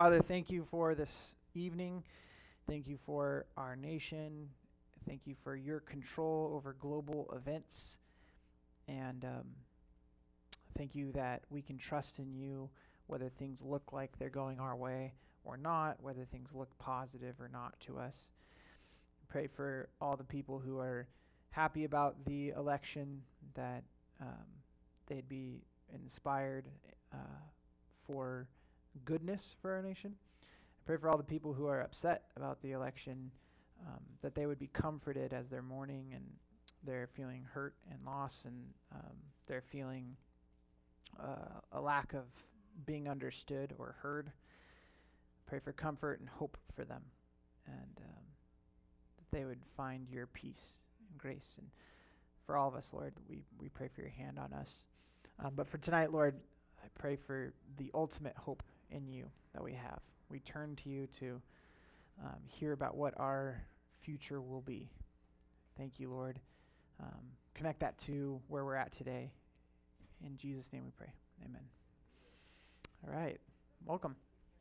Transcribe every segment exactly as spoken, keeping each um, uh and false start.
Father, thank you for this evening. Thank you for our nation. Thank you for your control over global events. And um, thank you that we can trust in you, whether things look like they're going our way or not, whether things look positive or not to us. Pray for all the people who are happy about the election, that um, they'd be inspired uh, for goodness for our nation. I pray for all the people who are upset about the election, um, that they would be comforted as they're mourning and they're feeling hurt and loss, and um, they're feeling uh, a lack of being understood or heard. Pray for comfort and hope for them, and um, that they would find your peace and grace. And for all of us, Lord, we, we pray for your hand on us. Um, but for tonight, Lord, I pray for the ultimate hope in you that we have. We turn to you to um, hear about what our future will be. Thank you, Lord. Um, connect that to where we're at today. In Jesus' name we pray. Amen. All right. Welcome.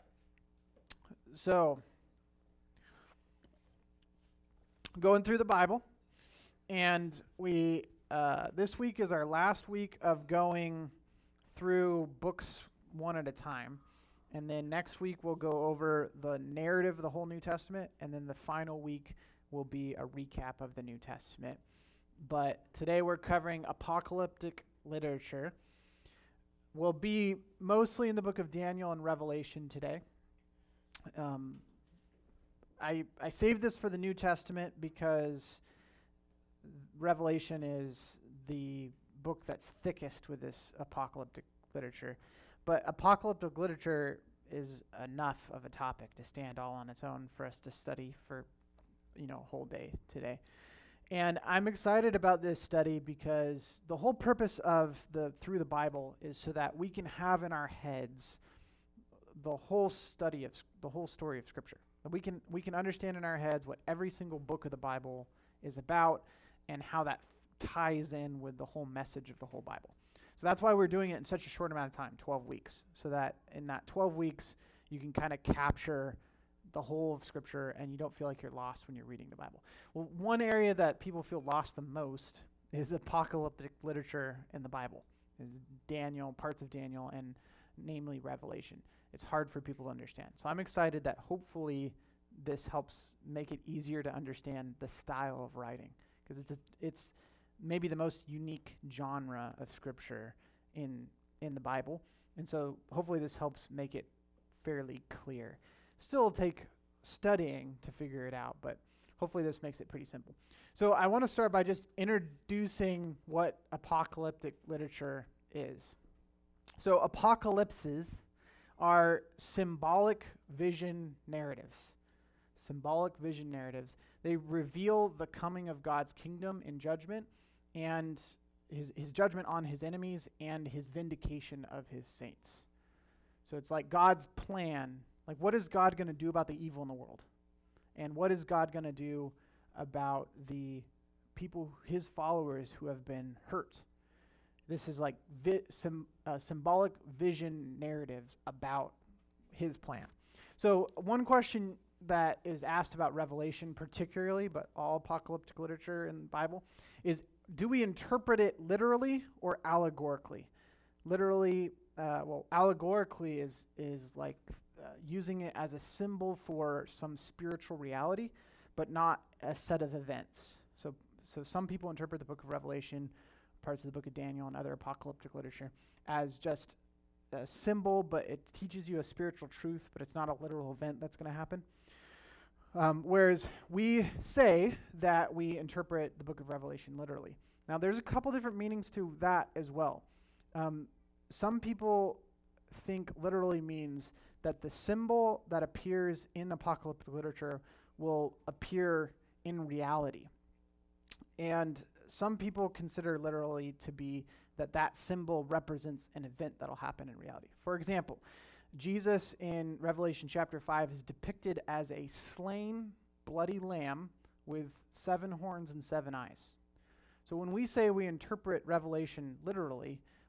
So, going through the Bible, and we uh, this week is our last week of going through books one at a time. And then next week we'll go over the narrative of the whole New Testament, and then the final week will be a recap of the New Testament. But today we're covering apocalyptic literature. We'll be mostly in the book of Daniel and Revelation today. Um, I I saved this for the New Testament because Revelation is the book that's thickest with this apocalyptic literature. But apocalyptic literature is enough of a topic to stand all on its own for us to study for, you know, a whole day today. And I'm excited about this study because the whole purpose of the Through the Bible is so that we can have in our heads the whole study of the whole story of Scripture. We can we can understand in our heads what every single book of the Bible is about and how that f- ties in with the whole message of the whole Bible. So that's why we're doing it in such a short amount of time, twelve weeks, so that in that twelve weeks, you can kind of capture the whole of Scripture and you don't feel like you're lost when you're reading the Bible. Well, one area that people feel lost the most is apocalyptic literature in the Bible, is Daniel, parts of Daniel, and namely Revelation. It's hard for people to understand. So I'm excited that hopefully this helps make it easier to understand the style of writing, because it's a, it's maybe the most unique genre of Scripture in in the Bible. And so hopefully this helps make it fairly clear. Still it'll take studying to figure it out, but hopefully this makes it pretty simple. So I want to start by just introducing what apocalyptic literature is. So apocalypses are symbolic vision narratives. Symbolic vision narratives. They reveal the coming of God's kingdom in judgment, and his, his judgment on his enemies and his vindication of his saints. So it's like God's plan. Like, what is God going to do about the evil in the world? And what is God going to do about the people, his followers, who have been hurt? This is like vi- sim, uh, symbolic vision narratives about his plan. So one question that is asked about Revelation particularly, but all apocalyptic literature in the Bible, is do we interpret it literally or allegorically? Literally, uh, well, allegorically is is like uh, using it as a symbol for some spiritual reality, but not a set of events. So, so some people interpret the book of Revelation, parts of the book of Daniel, and other apocalyptic literature as just a symbol, but it teaches you a spiritual truth, but it's not a literal event that's going to happen. Um, whereas we say that we interpret the book of Revelation literally. Now, there's a couple different meanings to that as well. Um, some people think literally means that the symbol that appears in apocalyptic literature will appear in reality. And some people consider literally to be that that symbol represents an event that'll happen in reality. For example, Jesus in Revelation chapter five is depicted as a slain, bloody lamb with seven horns and seven eyes. So when we say we interpret Revelation literally,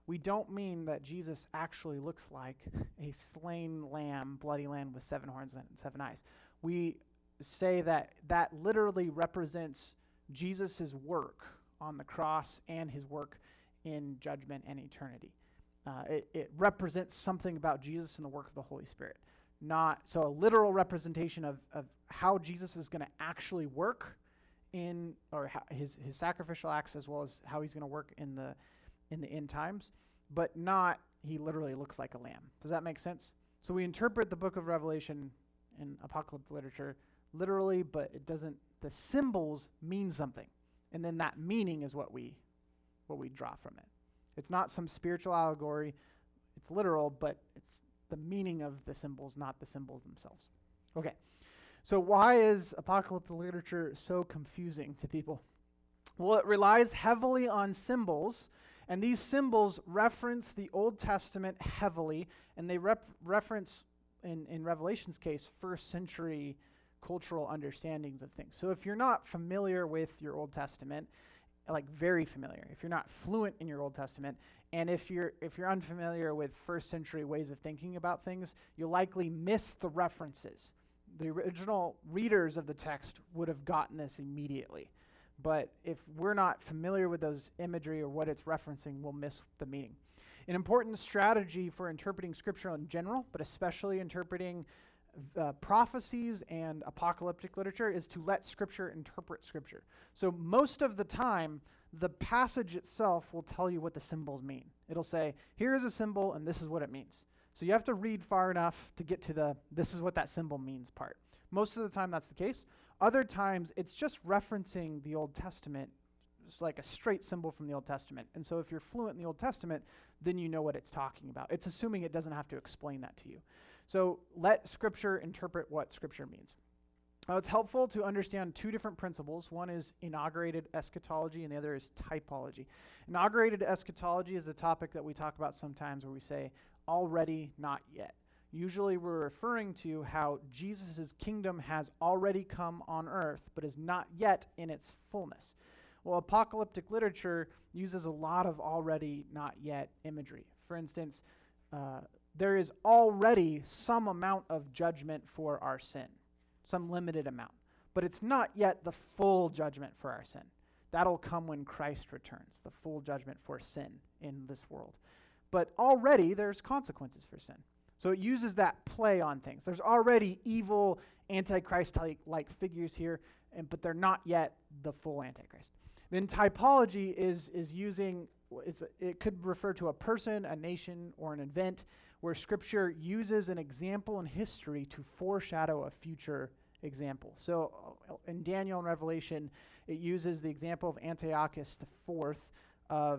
we don't mean that Jesus actually looks like a slain lamb, bloody lamb with seven horns and seven eyes. We say that that literally represents Jesus' work on the cross and his work in judgment and eternity. Uh, it, it represents something about Jesus and the work of the Holy Spirit. Not so a literal representation of, of how Jesus is going to actually work in, or how his his sacrificial acts, as well as how he's going to work in the in the end times, but not he literally looks like a lamb. Does that make sense? So we interpret the book of Revelation in apocalyptic literature literally, but it doesn't. The symbols mean something, and then that meaning is what we what we draw from it. It's not some spiritual allegory. It's literal, but it's the meaning of the symbols, not the symbols themselves. Okay, so why is apocalyptic literature so confusing to people? Well, it relies heavily on symbols, and these symbols reference the Old Testament heavily, and they rep- reference, in, in Revelation's case, first century cultural understandings of things. So if you're not familiar with your Old Testament, like very familiar, if you're not fluent in your Old Testament, and if you're if you're unfamiliar with first century ways of thinking about things, you'll likely miss the references. The original readers of the text would have gotten this immediately. But if we're not familiar with those imagery or what it's referencing, we'll miss the meaning. An important strategy for interpreting Scripture in general, but especially interpreting uh, prophecies and apocalyptic literature, is to let Scripture interpret Scripture. So most of the time, the passage itself will tell you what the symbols mean. It'll say, here is a symbol, and this is what it means. So you have to read far enough to get to the, this is what that symbol means part. Most of the time, that's the case. Other times, it's just referencing the Old Testament. It's like a straight symbol from the Old Testament. And so if you're fluent in the Old Testament, then you know what it's talking about. It's assuming it doesn't have to explain that to you. So let Scripture interpret what Scripture means. Now, it's helpful to understand two different principles. One is inaugurated eschatology, and the other is typology. Inaugurated eschatology is a topic that we talk about sometimes where we say, already, not yet. Usually we're referring to how Jesus' kingdom has already come on earth, but is not yet in its fullness. Well, apocalyptic literature uses a lot of already, not yet imagery. For instance, uh, there is already some amount of judgment for our sin, some limited amount, but it's not yet the full judgment for our sin. That'll come when Christ returns, the full judgment for sin in this world. But already there's consequences for sin. So it uses that play on things. There's already evil Antichrist-like figures here, and, but they're not yet the full Antichrist. Then typology is, is using, it's, it could refer to a person, a nation, or an event where Scripture uses an example in history to foreshadow a future example. So uh, in Daniel and Revelation, it uses the example of Antiochus the Fourth of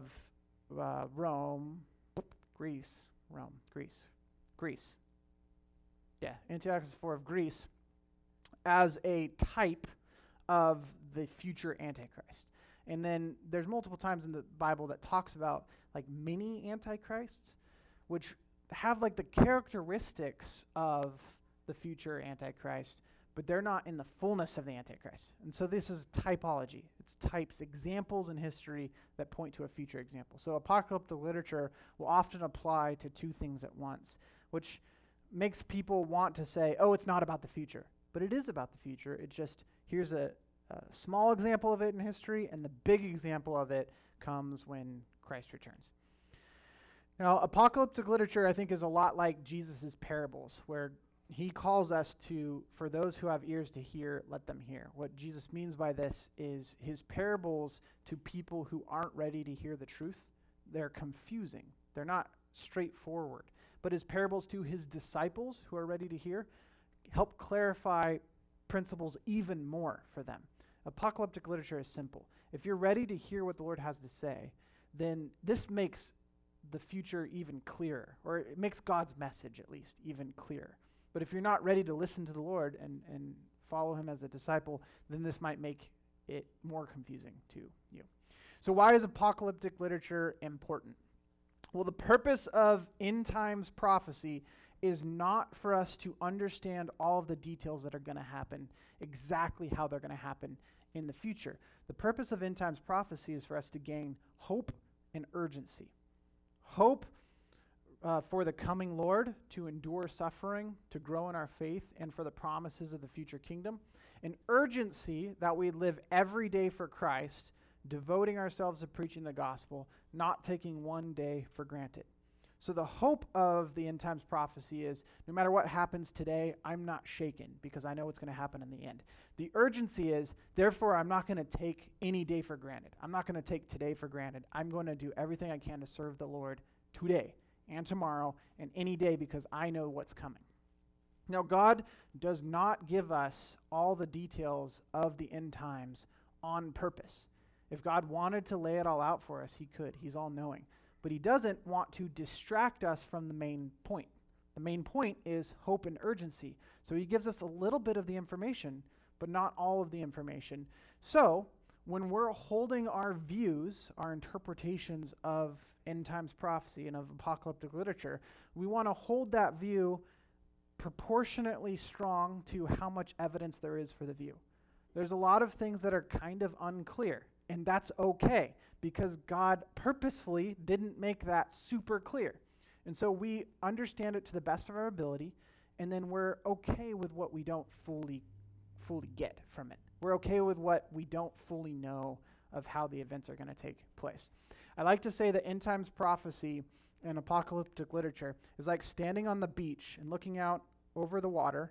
uh, Rome, Greece, Rome, Greece, Greece. Yeah, Antiochus the Fourth of Greece as a type of the future Antichrist. And then there's multiple times in the Bible that talks about like mini Antichrists, which have like the characteristics of the future Antichrist, but they're not in the fullness of the Antichrist. And so this is typology. It's types, examples in history that point to a future example. So apocalyptic literature will often apply to two things at once, which makes people want to say, oh, it's not about the future. But it is about the future. It's just, here's a, a small example of it in history, and the big example of it comes when Christ returns. Now, apocalyptic literature, I think, is a lot like Jesus' parables, where he calls us to, for those who have ears to hear, let them hear. What Jesus means by this is his parables to people who aren't ready to hear the truth, they're confusing. They're not straightforward. But his parables to his disciples who are ready to hear help clarify principles even more for them. Apocalyptic literature is simple. If you're ready to hear what the Lord has to say, then this makes the future even clearer, or it makes God's message at least even clearer. But if you're not ready to listen to the Lord and, and follow him as a disciple, then this might make it more confusing to you. So why is apocalyptic literature important? Well, the purpose of end times prophecy is not for us to understand all of the details that are going to happen, exactly how they're going to happen in the future. The purpose of end times prophecy is for us to gain hope and urgency. hope uh, for the coming Lord, to endure suffering, to grow in our faith, and for the promises of the future kingdom. An urgency that we live every day for Christ, devoting ourselves to preaching the gospel, not taking one day for granted. So the hope of the end times prophecy is, no matter what happens today, I'm not shaken because I know what's going to happen in the end. The urgency is, therefore, I'm not going to take any day for granted. I'm not going to take today for granted. I'm going to do everything I can to serve the Lord today and tomorrow and any day because I know what's coming. Now, God does not give us all the details of the end times on purpose. If God wanted to lay it all out for us, he could. He's all-knowing. But he doesn't want to distract us from the main point. The main point is hope and urgency. So he gives us a little bit of the information, but not all of the information. So when we're holding our views, our interpretations of end times prophecy and of apocalyptic literature, we want to hold that view proportionately strong to how much evidence there is for the view. There's a lot of things that are kind of unclear, and that's okay, because God purposefully didn't make that super clear. And so we understand it to the best of our ability, and then we're okay with what we don't fully fully get from it. We're okay with what we don't fully know of how the events are going to take place. I like to say that end times prophecy and apocalyptic literature is like standing on the beach and looking out over the water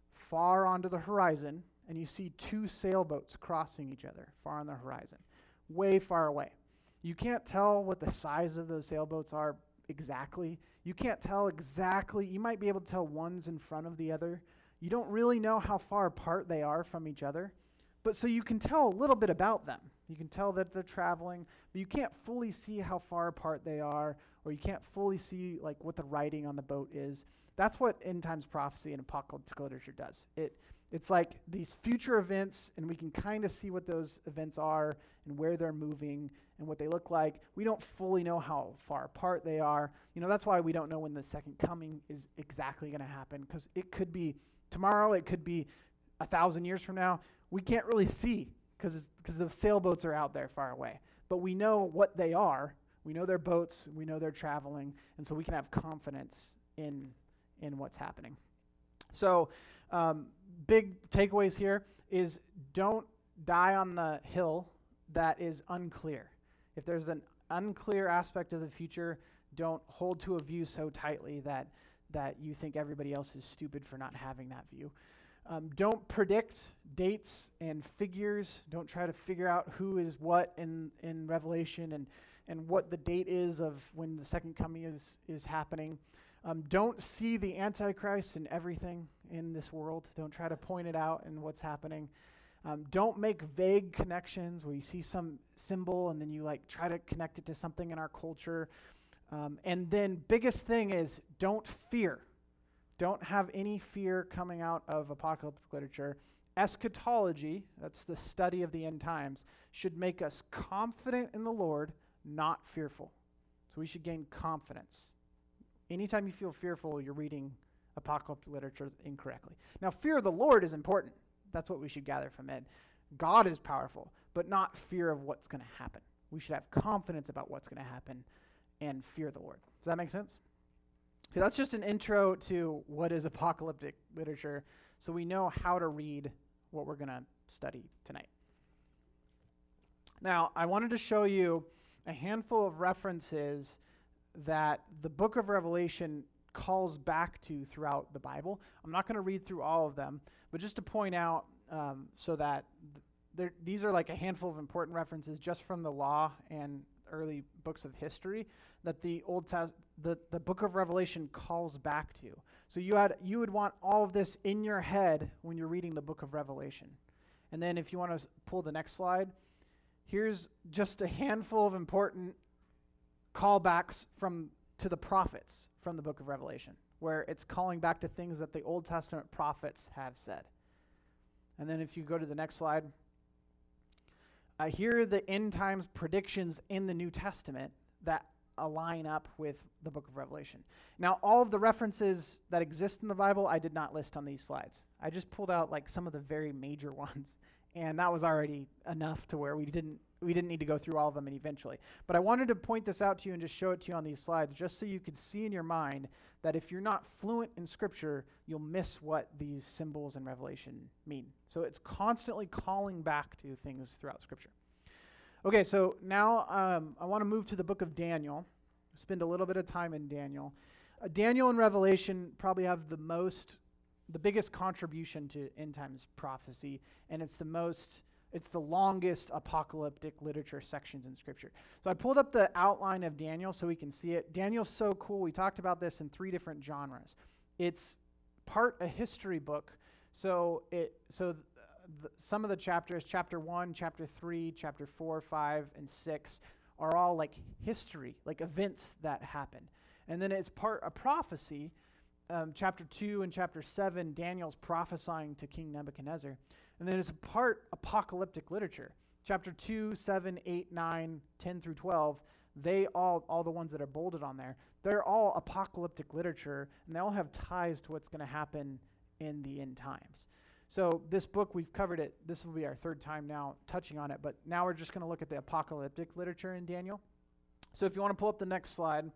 far onto the horizon, and you see two sailboats crossing each other far on the horizon, way far away. You can't tell what the size of those sailboats are exactly. You can't tell exactly. You might be able to tell one's in front of the other. You don't really know how far apart they are from each other. But so you can tell a little bit about them. You can tell that they're traveling, but you can't fully see how far apart they are, or you can't fully see like what the writing on the boat is. That's what end times prophecy and apocalyptic literature does. It It's like these future events, and we can kind of see what those events are and where they're moving and what they look like. We don't fully know how far apart they are. You know, that's why we don't know when the second coming is exactly going to happen, because it could be tomorrow, it could be a thousand years from now. We can't really see because because the sailboats are out there far away. But we know what they are. We know they're boats. We know they're traveling, and so we can have confidence in in what's happening. So um, big takeaways here is don't die on the hill that is unclear. If there's an unclear aspect of the future, don't hold to a view so tightly that that you think everybody else is stupid for not having that view. Um, don't predict dates and figures. Don't try to figure out who is what in, in Revelation and, and what the date is of when the second coming is, is happening. Um, don't see the Antichrist in everything in this world. Don't try to point it out in what's happening. Um, don't make vague connections where you see some symbol and then you like try to connect it to something in our culture. Um, and then biggest thing is don't fear. Don't have any fear coming out of apocalyptic literature. Eschatology, that's the study of the end times, should make us confident in the Lord, not fearful. So we should gain confidence. Anytime you feel fearful, you're reading apocalyptic literature incorrectly. Now, fear of the Lord is important. That's what we should gather from it. God is powerful, but not fear of what's going to happen. We should have confidence about what's going to happen and fear the Lord. Does that make sense? Okay, that's just an intro to what is apocalyptic literature, so we know how to read what we're going to study tonight. Now, I wanted to show you a handful of references that the book of Revelation calls back to throughout the Bible. I'm not going to read through all of them, but just to point out um, so that th- these are like a handful of important references just from the law and early books of history that the Old Test, the, the book of Revelation calls back to. So you had you would want all of this in your head when you're reading the book of Revelation. And then if you want to s- pull the next slide, here's just a handful of important callbacks from to the prophets from the book of Revelation, where it's calling back to things that the Old Testament prophets have said. And then if you go to the next slide, uh, here are the end times predictions in the New Testament that align up with the book of Revelation. Now, all of the references that exist in the Bible, I did not list on these slides. I just pulled out like some of the very major ones and that was already enough to where we didn't we didn't need to go through all of them and eventually. But I wanted to point this out to you and just show it to you on these slides, just so you could see in your mind that if you're not fluent in Scripture, you'll miss what these symbols in Revelation mean. So it's constantly calling back to things throughout Scripture. Okay, so now um, I want to move to the book of Daniel. Spend a little bit of time in Daniel. Uh, Daniel and Revelation probably have the most, the biggest contribution to end times prophecy, and it's the most, it's the longest apocalyptic literature sections in Scripture. So I pulled up the outline of Daniel so we can see it. Daniel's so cool. We talked about this in three different genres. It's part a history book. So it, so th- th- some of the chapters, chapter one, chapter three, chapter four, five, and six, are all like history, like events that happened. And then it's part a prophecy. Um, chapter two and chapter seven, Daniel's prophesying to King Nebuchadnezzar. And then it's a part apocalyptic literature. Chapter two, seven, eight, nine, ten through twelve, they all, all the ones that are bolded on there, they're all apocalyptic literature, and they all have ties to what's going to happen in the end times. So this book, we've covered it. This will be our third time now touching on it, but now we're just going to look at the apocalyptic literature in Daniel. So if you want to pull up the next slide.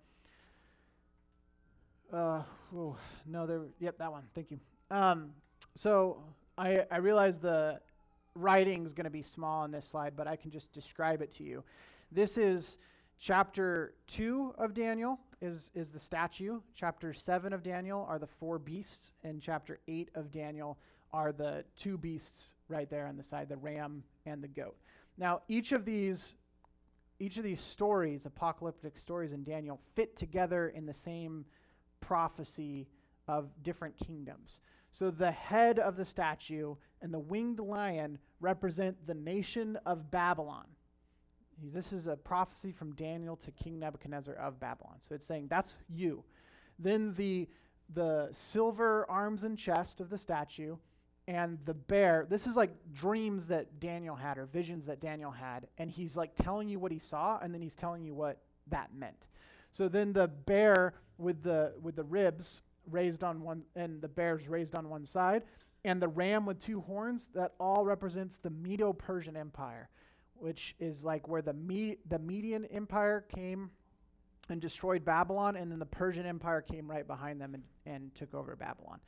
Uh, oh, no, there, yep, that one. Thank you. Um, so I, I realize the writing is going to be small on this slide, but I can just describe it to you. This is chapter two of Daniel is, is the statue. Chapter seven of Daniel are the four beasts, and chapter eight of Daniel are the two beasts right there on the side, the ram and the goat. Now, each of these each of these stories, apocalyptic stories in Daniel, fit together in the same prophecy of different kingdoms. So the head of the statue and the winged lion represent the nation of Babylon. This is a prophecy from Daniel to King Nebuchadnezzar of Babylon. So it's saying that's you. Then the the silver arms and chest of the statue and the bear, this is like dreams that Daniel had or visions that Daniel had, and he's like telling you what he saw, and then he's telling you what that meant. So then the bear with the with the ribs raised on one, and the bear's raised on one side, and the ram with two horns, that all represents the Medo-Persian Empire, which is like where the Me- the Median Empire came and destroyed Babylon, and then the Persian Empire came right behind them and, and took over Babylon.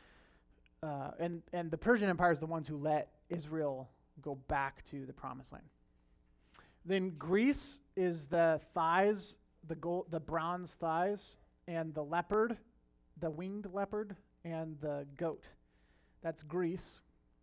Uh, and, and the Persian Empire is the ones who let Israel go back to the Promised Land. Then Greece is the thighs, the gold, the bronze thighs, and the leopard, the winged leopard, and the goat. That's Greece.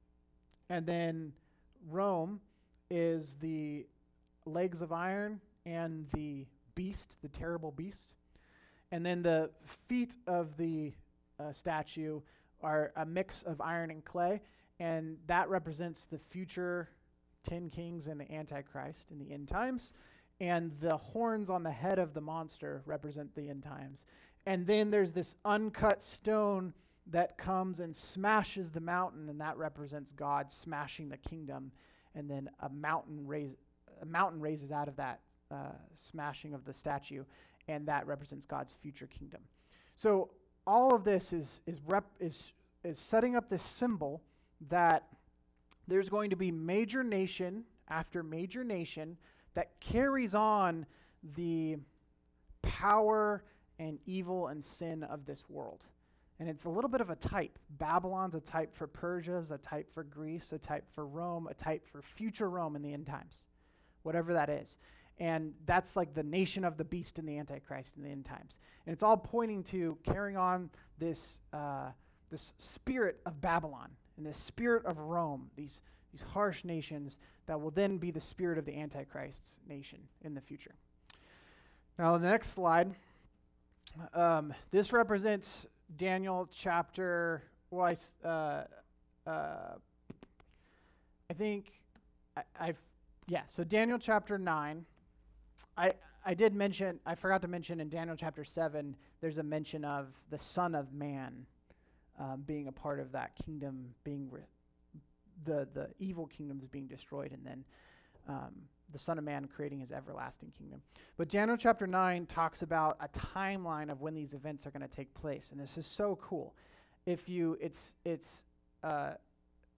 And then Rome is the legs of iron and the beast, the terrible beast. And then the feet of the uh, statue are a mix of iron and clay, and that represents the future ten kings and the Antichrist in the end times. And the horns on the head of the monster represent the end times. And then there's this uncut stone that comes and smashes the mountain, and that represents God smashing the kingdom. And then a mountain raise, a mountain raises out of that uh, smashing of the statue, and that represents God's future kingdom. So all of this is is rep is is setting up this symbol that there's going to be major nation after major nation that carries on the power and evil and sin of this world. And it's a little bit of a type. Babylon's a type for Persia, a type for Greece, a type for Rome, a type for future Rome in the end times, whatever that is. And that's like the nation of the beast and the Antichrist in the end times. And it's all pointing to carrying on this uh, this spirit of Babylon and this spirit of Rome, these, these harsh nations that will then be the spirit of the Antichrist's nation in the future. Now, the next slide, um, this represents Daniel chapter, well, I, s- uh, uh, I think I, I've, yeah, so Daniel chapter nine. I, I did mention, I forgot to mention in Daniel chapter seven, there's a mention of the Son of Man um, being a part of that kingdom, being re- the, the evil kingdoms being destroyed, and then um, the Son of Man creating his everlasting kingdom. But Daniel chapter nine talks about a timeline of when these events are going to take place, and this is so cool. If you, it's, it's, uh,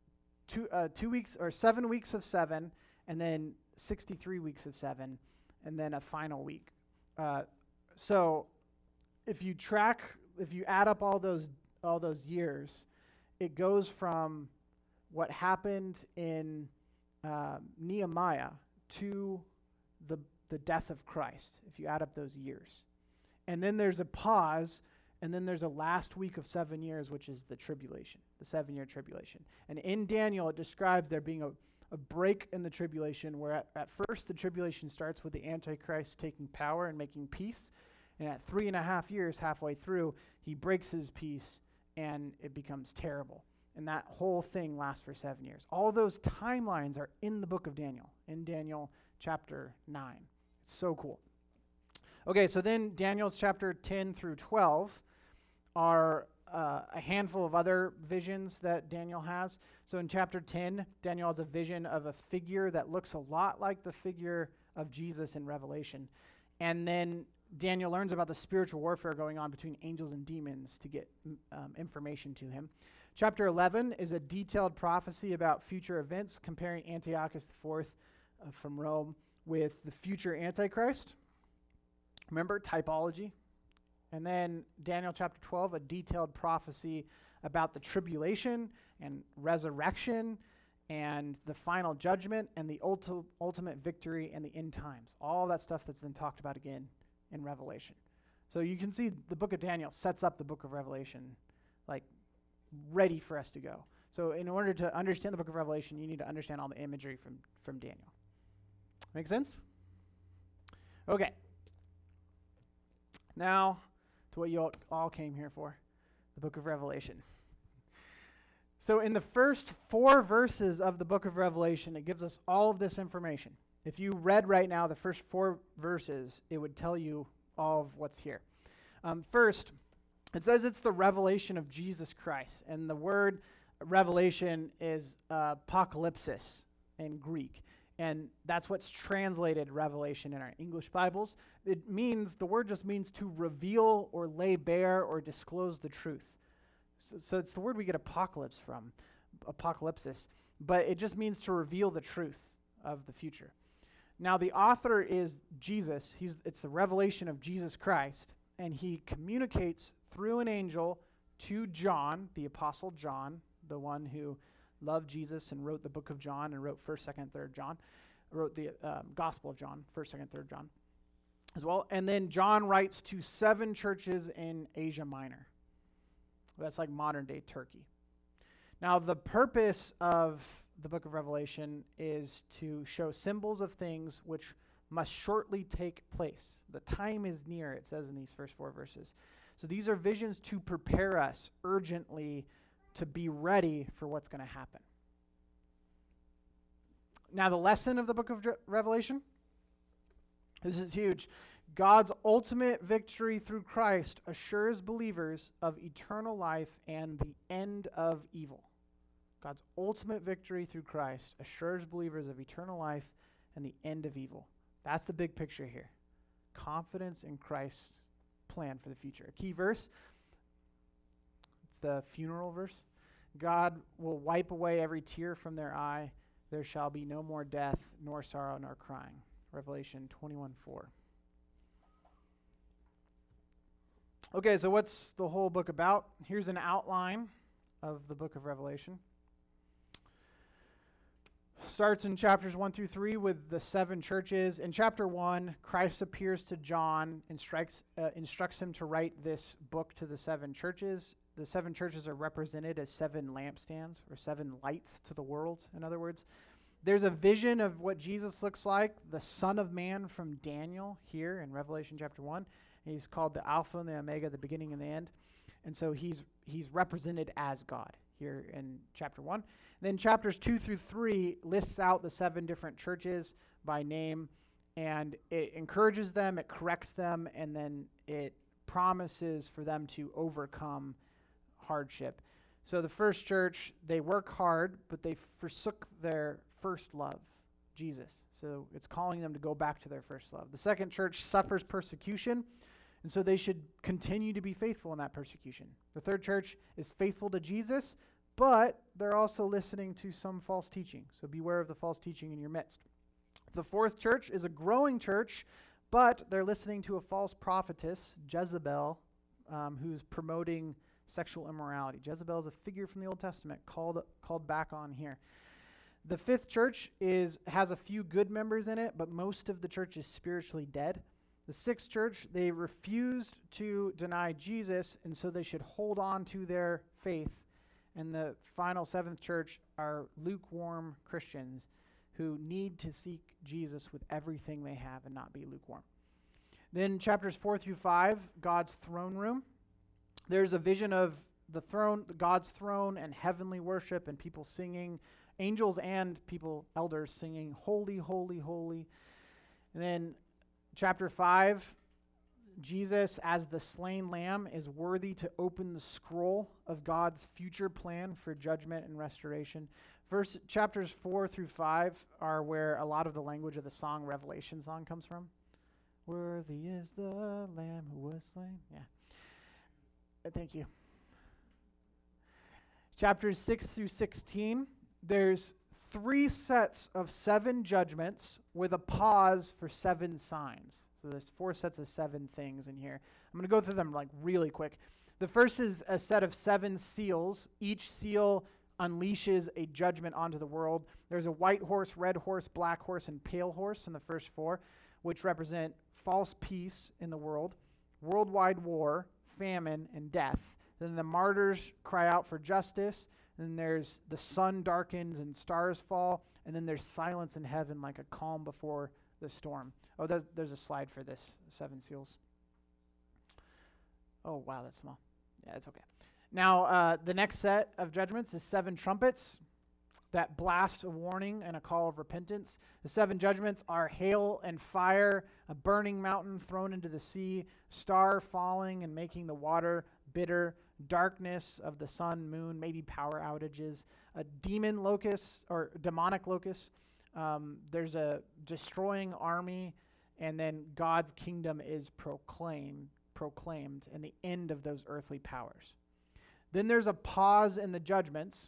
two uh, two weeks or seven weeks of seven, and then sixty-three weeks of seven, and then a final week. Uh, so if you track, if you add up all those all those years, it goes from what happened in uh, Nehemiah to the the death of Christ, if you add up those years. And then there's a pause, and then there's a last week of seven years, which is the tribulation, the seven-year tribulation. And in Daniel, it describes there being a, a break in the tribulation, where at, at first the tribulation starts with the Antichrist taking power and making peace. And at three and a half years, halfway through, he breaks his peace, and it becomes terrible. And that whole thing lasts for seven years. All those timelines are in the book of Daniel, in Daniel chapter nine. It's so cool. Okay, so then Daniel chapter ten through twelve are uh, a handful of other visions that Daniel has. So in chapter ten, Daniel has a vision of a figure that looks a lot like the figure of Jesus in Revelation. And then Daniel learns about the spiritual warfare going on between angels and demons to get um, information to him. Chapter eleven is a detailed prophecy about future events, comparing Antiochus the fourth uh, from Rome with the future Antichrist. Remember, typology. And then Daniel chapter twelve, a detailed prophecy about the tribulation and resurrection and the final judgment and the ulti- ultimate victory and the end times. All that stuff that's then talked about again in Revelation. So you can see the book of Daniel sets up the book of Revelation like ready for us to go. So in order to understand the book of Revelation, you need to understand all the imagery from, from Daniel. Make sense? Okay. Now, to what you all, all came here for, the book of Revelation. So in the first four verses of the book of Revelation, it gives us all of this information. If you read right now the first four verses, it would tell you all of what's here. Um, first, it says it's the revelation of Jesus Christ. And the word revelation is uh, apocalypsis in Greek. And that's what's translated revelation in our English Bibles. It means, the word just means to reveal or lay bare or disclose the truth. So, so it's the word we get apocalypse from, apocalypsis. But it just means to reveal the truth of the future. Now the author is Jesus. He's, it's the revelation of Jesus Christ. And he communicates through an angel to John, the Apostle John, the one who loved Jesus and wrote the book of John and wrote first, second, third John, wrote the um, Gospel of John, first, second, third John as well. And then John writes to seven churches in Asia Minor. That's like modern day Turkey. Now the purpose of the book of Revelation is to show symbols of things which must shortly take place. The time is near, it says in these first four verses. So these are visions to prepare us urgently to be ready for what's going to happen. Now the lesson of the book of Revelation, this is huge. God's ultimate victory through Christ assures believers of eternal life and the end of evil. God's ultimate victory through Christ assures believers of eternal life and the end of evil. That's the big picture here. Confidence in Christ's plan for the future. A key verse, it's the funeral verse. God will wipe away every tear from their eye. There shall be no more death, nor sorrow, nor crying. Revelation twenty-one four. Okay, so what's the whole book about? Here's an outline of the book of Revelation. Starts in chapters one through three with the seven churches. In chapter one, Christ appears to John and strikes, uh, instructs him to write this book to the seven churches. The seven churches are represented as seven lampstands or seven lights to the world, in other words. There's a vision of what Jesus looks like, the Son of Man from Daniel here in Revelation chapter one. He's called the Alpha and the Omega, the beginning and the end. And so he's he's represented as God here in chapter one. Then chapters two through three lists out the seven different churches by name, and it encourages them, it corrects them, and then it promises for them to overcome hardship. So the first church, they work hard, but they forsook their first love, Jesus. So it's calling them to go back to their first love. The second church suffers persecution, and so they should continue to be faithful in that persecution. The third church is faithful to Jesus, but they're also listening to some false teaching. So beware of the false teaching in your midst. The fourth church is a growing church, but they're listening to a false prophetess, Jezebel, um, who's promoting sexual immorality. Jezebel is a figure from the Old Testament called called back on here. The fifth church is has a few good members in it, but most of the church is spiritually dead. The sixth church, they refused to deny Jesus, and so they should hold on to their faith. And the final seventh church are lukewarm Christians who need to seek Jesus with everything they have and not be lukewarm. Then chapters four through five, God's throne room. There's a vision of the throne, God's throne, and heavenly worship, and people singing, angels and people, elders singing, holy, holy, holy. And then chapter five, Jesus as the slain lamb is worthy to open the scroll of God's future plan for judgment and restoration. Verse chapters four through five are where a lot of the language of the song Revelation song comes from. Worthy is the lamb who was slain. Yeah. Uh, thank you. Chapters six through sixteen, there's three sets of seven judgments with a pause for seven signs. So there's four sets of seven things in here. I'm going to go through them like really quick. The first is a set of seven seals. Each seal unleashes a judgment onto the world. There's a white horse, red horse, black horse, and pale horse in the first four, which represent false peace in the world, worldwide war, famine, and death. Then the martyrs cry out for justice. Then there's the sun darkens and stars fall. And then there's silence in heaven like a calm before the storm. Oh, there's, there's a slide for this, seven seals. Oh, wow, that's small. Yeah, it's okay. Now, uh, the next set of judgments is seven trumpets that blast a warning and a call of repentance. The seven judgments are hail and fire, a burning mountain thrown into the sea, star falling and making the water bitter, darkness of the sun, moon, maybe power outages, a demon locust or demonic locust. Um, there's a destroying army, and then God's kingdom is proclaimed, proclaimed, and the end of those earthly powers. Then there's a pause in the judgments,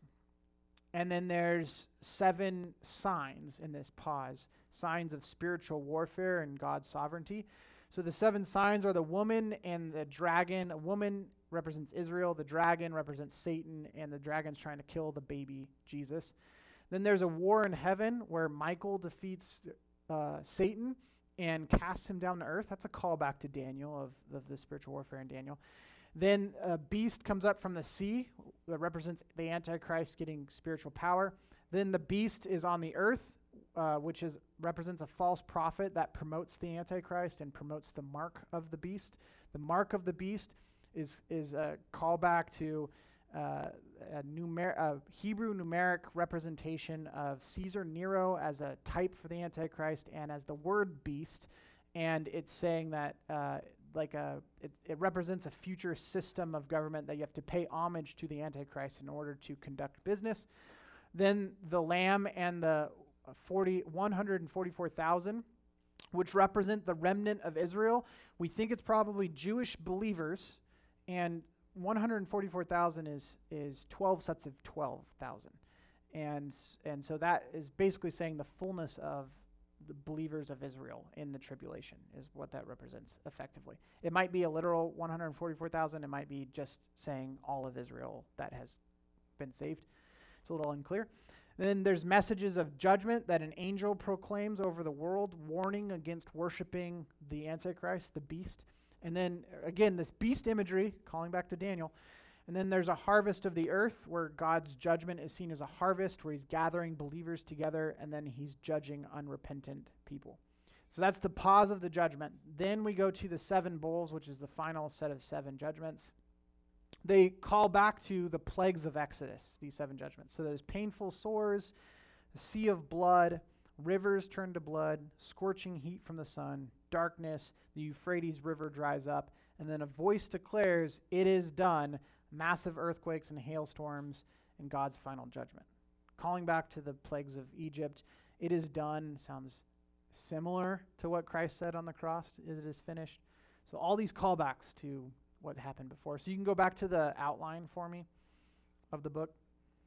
and then there's seven signs in this pause, signs of spiritual warfare and God's sovereignty. So the seven signs are the woman and the dragon. A woman represents Israel, the dragon represents Satan, and the dragon's trying to kill the baby Jesus. Then there's a war in heaven where Michael defeats uh, Satan and casts him down to earth. That's a callback to Daniel, of, of the spiritual warfare in Daniel. Then a beast comes up from the sea that represents the Antichrist getting spiritual power. Then the beast is on the earth, uh, which is represents a false prophet that promotes the Antichrist and promotes the mark of the beast. The mark of the beast is is a callback to uh, a, numer- a Hebrew numeric representation of Caesar Nero as a type for the Antichrist and as the word beast. And it's saying that uh, like a it, it represents a future system of government that you have to pay homage to the Antichrist in order to conduct business. Then the lamb and the forty, one hundred forty-four thousand, which represent the remnant of Israel. We think it's probably Jewish believers, and one hundred forty-four thousand is is twelve sets of twelve thousand. And and so that is basically saying the fullness of the believers of Israel in the tribulation is what that represents effectively. It might be a literal one hundred forty-four thousand. It might be just saying all of Israel that has been saved. It's a little unclear. Then there's messages of judgment that an angel proclaims over the world, warning against worshiping the Antichrist, the beast. And then, again, this beast imagery, calling back to Daniel. And then there's a harvest of the earth where God's judgment is seen as a harvest, where he's gathering believers together, and then he's judging unrepentant people. So that's the pause of the judgment. Then we go to the seven bowls, which is the final set of seven judgments. They call back to the plagues of Exodus, these seven judgments. So there's painful sores, a sea of blood, rivers turn to blood, scorching heat from the sun, darkness, the Euphrates River dries up, and then a voice declares, "It is done," massive earthquakes and hailstorms, and God's final judgment. Calling back to the plagues of Egypt, "It is done," sounds similar to what Christ said on the cross, "It is finished." So all these callbacks to what happened before. So you can go back to the outline for me of the book.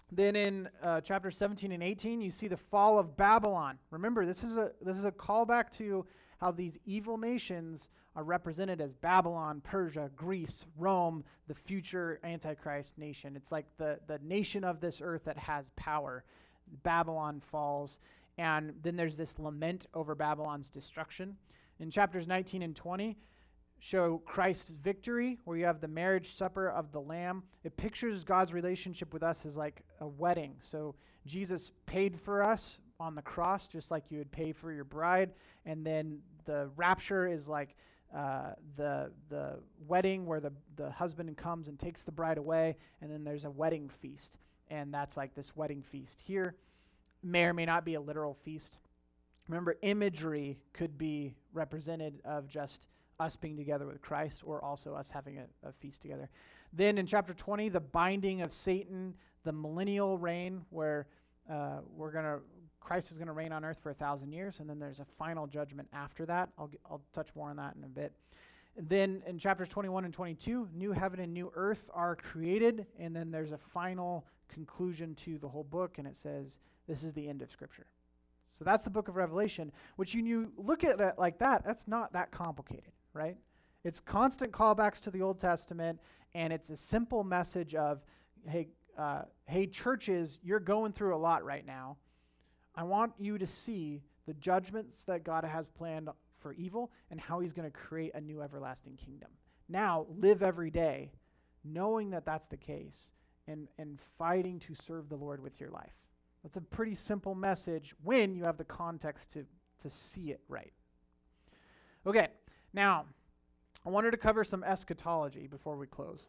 Then in uh, chapter seventeen and eighteen, you see the fall of Babylon. Remember, this is a this is a callback to how these evil nations are represented as Babylon, Persia, Greece, Rome, the future Antichrist nation. It's like the, the nation of this earth that has power. Babylon falls, and then there's this lament over Babylon's destruction. In chapters nineteen and twenty, show Christ's victory, where you have the marriage supper of the Lamb. It pictures God's relationship with us as like a wedding. So Jesus paid for us on the cross, just like you would pay for your bride. And then the rapture is like uh, the the wedding where the, the husband comes and takes the bride away. And then there's a wedding feast. And that's like this wedding feast here. May or may not be a literal feast. Remember, imagery could be represented of just us being together with Christ, or also us having a, a feast together. Then in chapter twenty, the binding of Satan, the millennial reign, where uh, we're gonna Christ is gonna reign on earth for a thousand years, and then there's a final judgment after that. I'll g- I'll touch more on that in a bit. And then in chapters twenty-one and twenty-two, new heaven and new earth are created, and then there's a final conclusion to the whole book, and it says this is the end of Scripture. So that's the book of Revelation, which you, you look at it like that, that's not that complicated, right? It's constant callbacks to the Old Testament, and it's a simple message of, hey, uh, hey, churches, you're going through a lot right now. I want you to see the judgments that God has planned for evil and how he's going to create a new everlasting kingdom. Now, live every day knowing that that's the case and, and fighting to serve the Lord with your life. That's a pretty simple message when you have the context to, to see it right. Okay, now, I wanted to cover some eschatology before we close.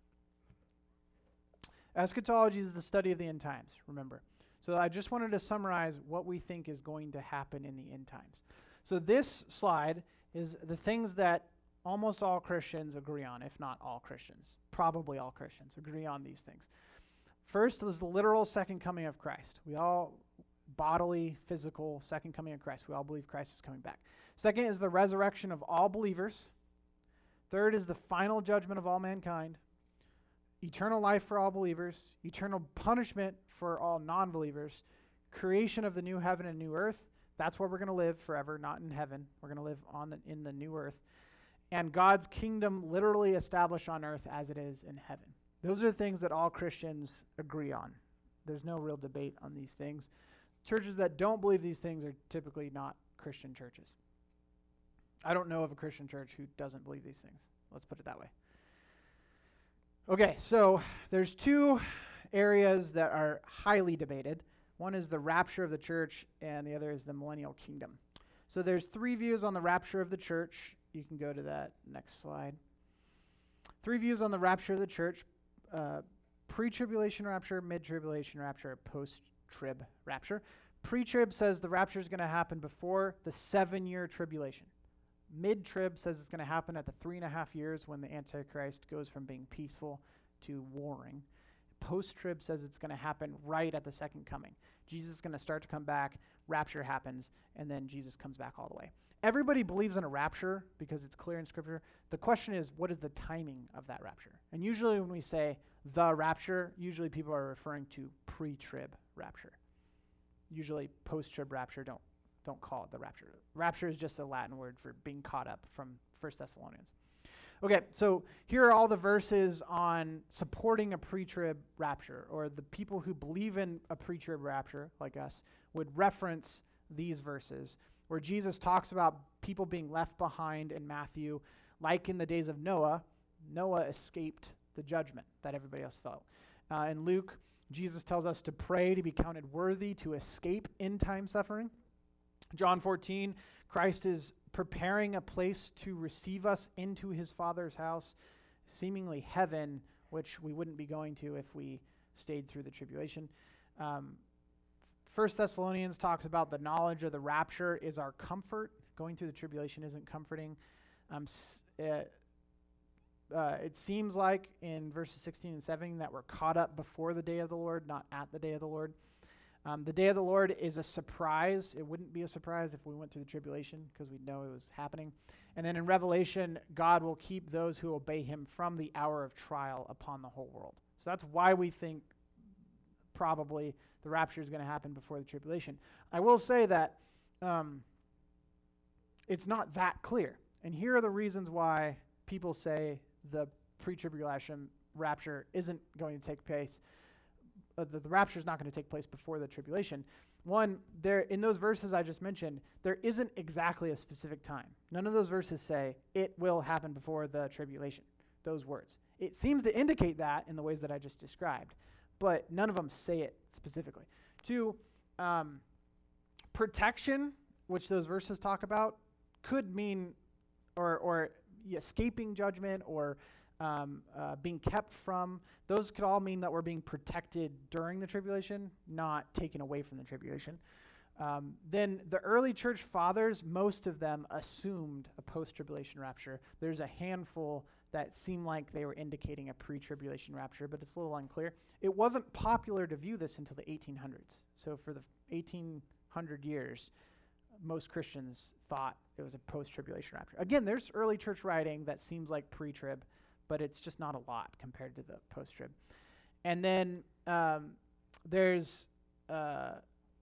Eschatology is the study of the end times, remember. So I just wanted to summarize what we think is going to happen in the end times. So this slide is the things that almost all Christians agree on, if not all Christians. Probably all Christians agree on these things. First is the literal second coming of Christ. We all, bodily, physical, second coming of Christ. We all believe Christ is coming back. Second is the resurrection of all believers. Third is the final judgment of all mankind. Eternal life for all believers. Eternal punishment for all non-believers. Creation of the new heaven and new earth. That's where we're going to live forever, not in heaven. We're going to live on the, in the new earth. And God's kingdom literally established on earth as it is in heaven. Those are the things that all Christians agree on. There's no real debate on these things. Churches that don't believe these things are typically not Christian churches. I don't know of a Christian church who doesn't believe these things. Let's put it that way. Okay, so there's two areas that are highly debated. One is the rapture of the church, and the other is the millennial kingdom. So there's three views on the rapture of the church. You can go to that next slide. Three views on the rapture of the church. Uh, pre-tribulation rapture, mid-tribulation rapture, post-trib rapture. Pre-trib says the rapture is going to happen before the seven-year tribulation. Mid-trib says it's going to happen at the three and a half years when the Antichrist goes from being peaceful to warring. Post-trib says it's going to happen right at the second coming. Jesus is going to start to come back, rapture happens, and then Jesus comes back all the way. Everybody believes in a rapture because it's clear in Scripture. The question is, what is the timing of that rapture? And usually when we say the rapture, usually people are referring to pre-trib rapture. Usually post-trib rapture, don't don't call it the rapture. Rapture is just a Latin word for being caught up from First Thessalonians. Okay, so here are all the verses on supporting a pre-trib rapture, or the people who believe in a pre-trib rapture, like us, would reference these verses, where Jesus talks about people being left behind in Matthew, like in the days of Noah. Noah escaped the judgment that everybody else felt. Uh, in Luke, Jesus tells us to pray to be counted worthy to escape end-time suffering. John fourteen, Christ is preparing a place to receive us into his Father's house, seemingly heaven, which we wouldn't be going to if we stayed through the tribulation. Um, First Thessalonians talks about the knowledge of the rapture is our comfort. Going through the tribulation isn't comforting. Um, s- uh, uh, it seems like in verses sixteen and seventeen that we're caught up before the day of the Lord, not at the day of the Lord. Um, the day of the Lord is a surprise. It wouldn't be a surprise if we went through the tribulation because we'd know it was happening. And then in Revelation, God will keep those who obey him from the hour of trial upon the whole world. So that's why we think probably the rapture is going to happen before the tribulation. I will say that um, it's not that clear. And here are the reasons why people say the pre-tribulation rapture isn't going to take place. Uh, the, the rapture is not going to take place before the tribulation. One, there in those verses I just mentioned, there isn't exactly a specific time. None of those verses say it will happen before the tribulation, those words. It seems to indicate that in the ways that I just described, but none of them say it specifically. Two, um, protection, which those verses talk about, could mean or, or escaping judgment or um, uh, being kept from. Those could all mean that we're being protected during the tribulation, not taken away from the tribulation. Um, then the early church fathers, most of them assumed a post-tribulation rapture. There's a handful that seem like they were indicating a pre-tribulation rapture, but it's a little unclear. It wasn't popular to view this until the eighteen hundreds. So for the eighteen hundred years, most Christians thought it was a post-tribulation rapture. Again, there's early church writing that seems like pre-trib, but it's just not a lot compared to the post-trib. And then um, there's uh,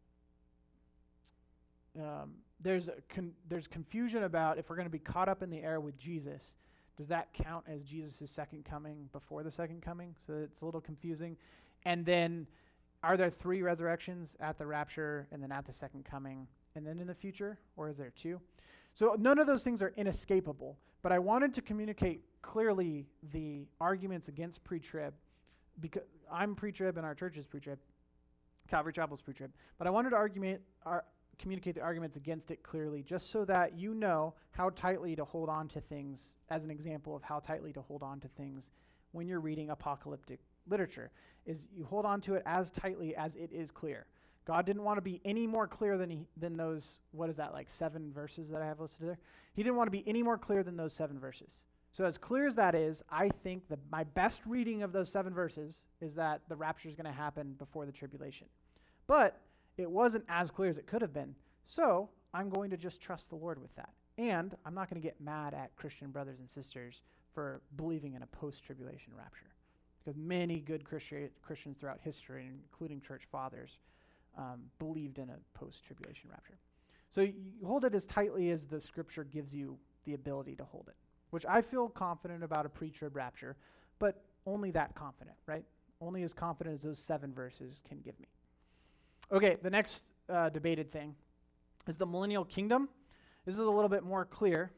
um, there's a con- there's confusion about if we're going to be caught up in the air with Jesus. Does that count as Jesus' second coming before the second coming? So it's a little confusing. And then are there three resurrections at the rapture and then at the second coming and then in the future? Or is there two? So none of those things are inescapable. But I wanted to communicate clearly the arguments against pre-trib, because I'm pre-trib and our church is pre-trib. Calvary Chapel's pre-trib. But I wanted to argument, ar- communicate the arguments against it clearly, just so that you know how tightly to hold on to things, as an example of how tightly to hold on to things when you're reading apocalyptic literature, is you hold on to it as tightly as it is clear. God didn't want to be any more clear than he, than those, what is that, like seven verses that I have listed there? He didn't want to be any more clear than those seven verses. So as clear as that is, I think that my best reading of those seven verses is that the rapture is going to happen before the tribulation. But it wasn't as clear as it could have been. So I'm going to just trust the Lord with that. And I'm not going to get mad at Christian brothers and sisters for believing in a post-tribulation rapture. Because many good Christi- Christians throughout history, including church fathers, um, believed in a post-tribulation rapture. So you hold it as tightly as the scripture gives you the ability to hold it, which I feel confident about a pre-trib rapture, but only that confident, right? Only as confident as those seven verses can give me. Okay, the next uh, debated thing is the millennial kingdom. This is a little bit more clear.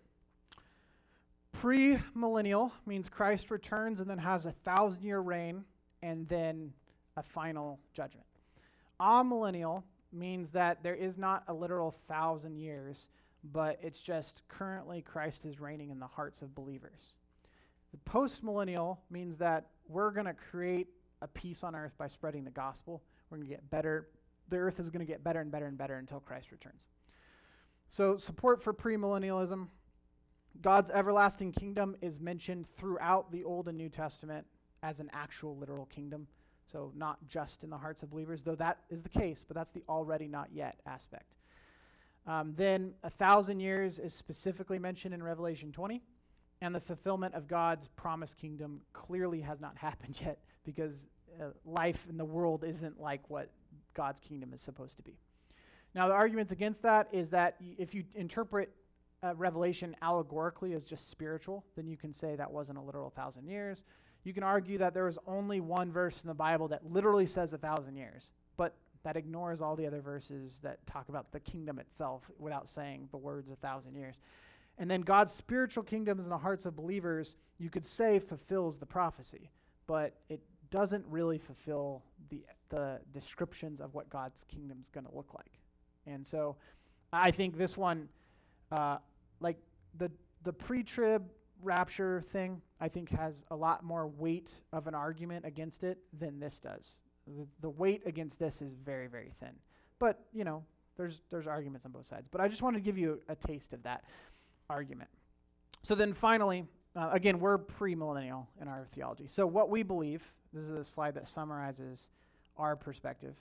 Pre-millennial means Christ returns and then has a thousand-year reign and then a final judgment. Amillennial means that there is not a literal thousand years, but it's just currently Christ is reigning in the hearts of believers. The post-millennial means that we're going to create a peace on earth by spreading the gospel. We're going to get better. The earth is going to get better and better and better until Christ returns. So support for premillennialism. God's everlasting kingdom is mentioned throughout the Old and New Testament as an actual literal kingdom. So not just in the hearts of believers, though that is the case, but that's the already not yet aspect. Um, then a thousand years is specifically mentioned in Revelation twenty, and the fulfillment of God's promised kingdom clearly has not happened yet, because uh, life in the world isn't like what God's kingdom is supposed to be. Now, the arguments against that is that y- if you interpret uh, Revelation allegorically as just spiritual, then you can say that wasn't a literal thousand years. You can argue that there was only one verse in the Bible that literally says a thousand years, but that ignores all the other verses that talk about the kingdom itself without saying the words a thousand years. And then God's spiritual kingdoms in the hearts of believers, you could say fulfills the prophecy, but it doesn't really fulfill the the descriptions of what God's kingdom is going to look like. And so I think this one, uh, like the the pre-trib rapture thing, I think has a lot more weight of an argument against it than this does. The, the weight against this is very, very thin. But, you know, there's there's arguments on both sides. But I just wanted to give you a, a taste of that argument. So then finally, uh, again, we're premillennial in our theology. So what we believe, this is a slide that summarizes our perspective.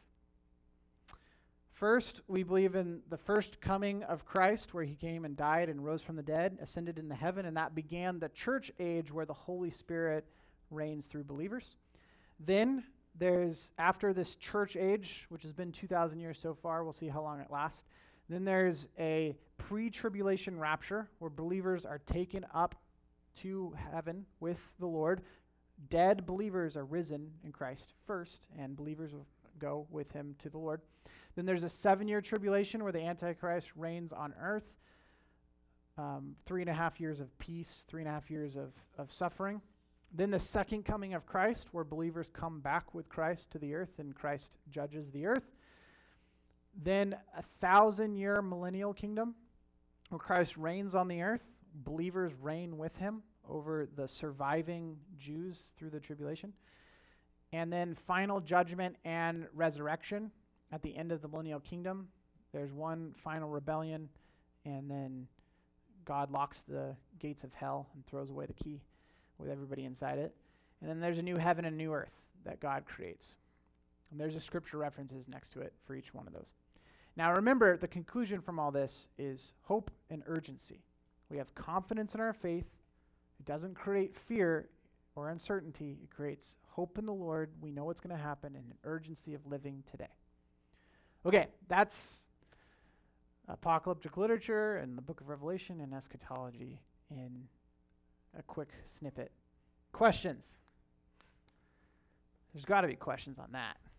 First, we believe in the first coming of Christ, where he came and died and rose from the dead, ascended into heaven, and that began the church age where the Holy Spirit reigns through believers. Then there's, after this church age, which has been two thousand years so far, we'll see how long it lasts. Then there's a pre-tribulation rapture where believers are taken up to heaven with the Lord. Dead believers are risen in Christ first, and believers will go with him to the Lord. Then there's a seven-year tribulation where the Antichrist reigns on earth. Um, three and a half years of peace, three and a half years of, of suffering. Then the second coming of Christ, where believers come back with Christ to the earth and Christ judges the earth. Then a thousand-year millennial kingdom, where Christ reigns on the earth. Believers reign with him over the surviving Jews through the tribulation. And then final judgment and resurrection at the end of the millennial kingdom. There's one final rebellion, and then God locks the gates of hell and throws away the key with everybody inside it. And then there's a new heaven and new earth that God creates. And there's a scripture references next to it for each one of those. Now remember, the conclusion from all this is hope and urgency. We have confidence in our faith. It doesn't create fear or uncertainty. It creates hope in the Lord. We know what's going to happen and an urgency of living today. Okay, that's apocalyptic literature and the book of Revelation and eschatology in a quick snippet. Questions? There's got to be questions on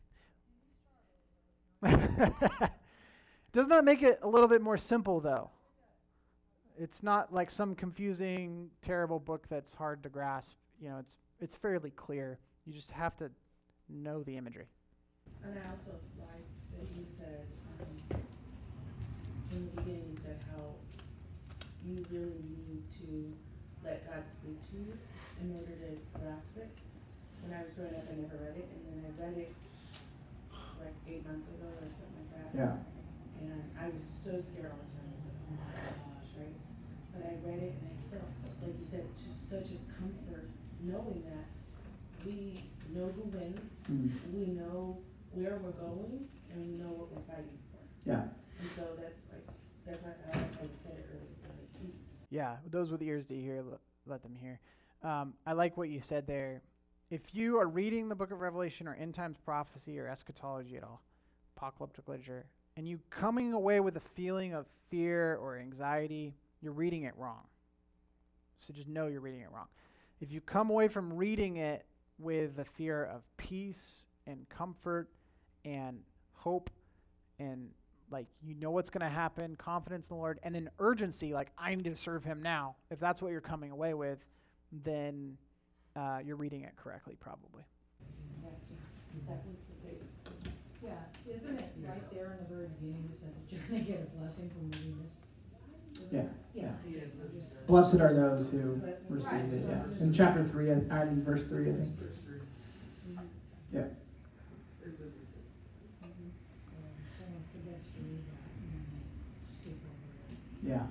that. Doesn't that make it a little bit more simple, though? It's not like some confusing, terrible book that's hard to grasp. You know, it's it's fairly clear. You just have to know the imagery. And I also like that you said, um, in the beginning, you said how you really need to let God speak to you in order to grasp it. When I was growing up, I never read it, and then I read it like eight months ago or something like that. Yeah. And I was so scared all the time. I was like, oh my gosh, right? But I read it, and I felt, like you said, just such a comfort knowing that we know who wins, Mm. we know where we're going, and we know what we're fighting for. Yeah. And so that's like, that's like, I like how you said it earlier. Like, you- Yeah, those with ears to hear, let, let them hear. Um, I like what you said there. If you are reading the book of Revelation or end times prophecy or eschatology at all, apocalyptic literature, and you coming away with a feeling of fear or anxiety, you're reading it wrong. So just know you're reading it wrong. If you come away from reading it with the fear of peace and comfort and hope and like you know what's going to happen, confidence in the Lord, and then urgency, like I need to serve him now. If that's what you're coming away with, then uh, you're reading it correctly, probably. you have to- That was the biggest thing. Yeah, isn't it right there in the very beginning, it says that you're gonna get a blessing from reading this? Isn't Yeah, it? Yeah. yeah. Blessed are those who Blessed- receive Right, it, so yeah. just- In chapter three, I I in verse three, I think. Yeah. Yeah, someone forgets to read that, and then they skip over it. Yeah.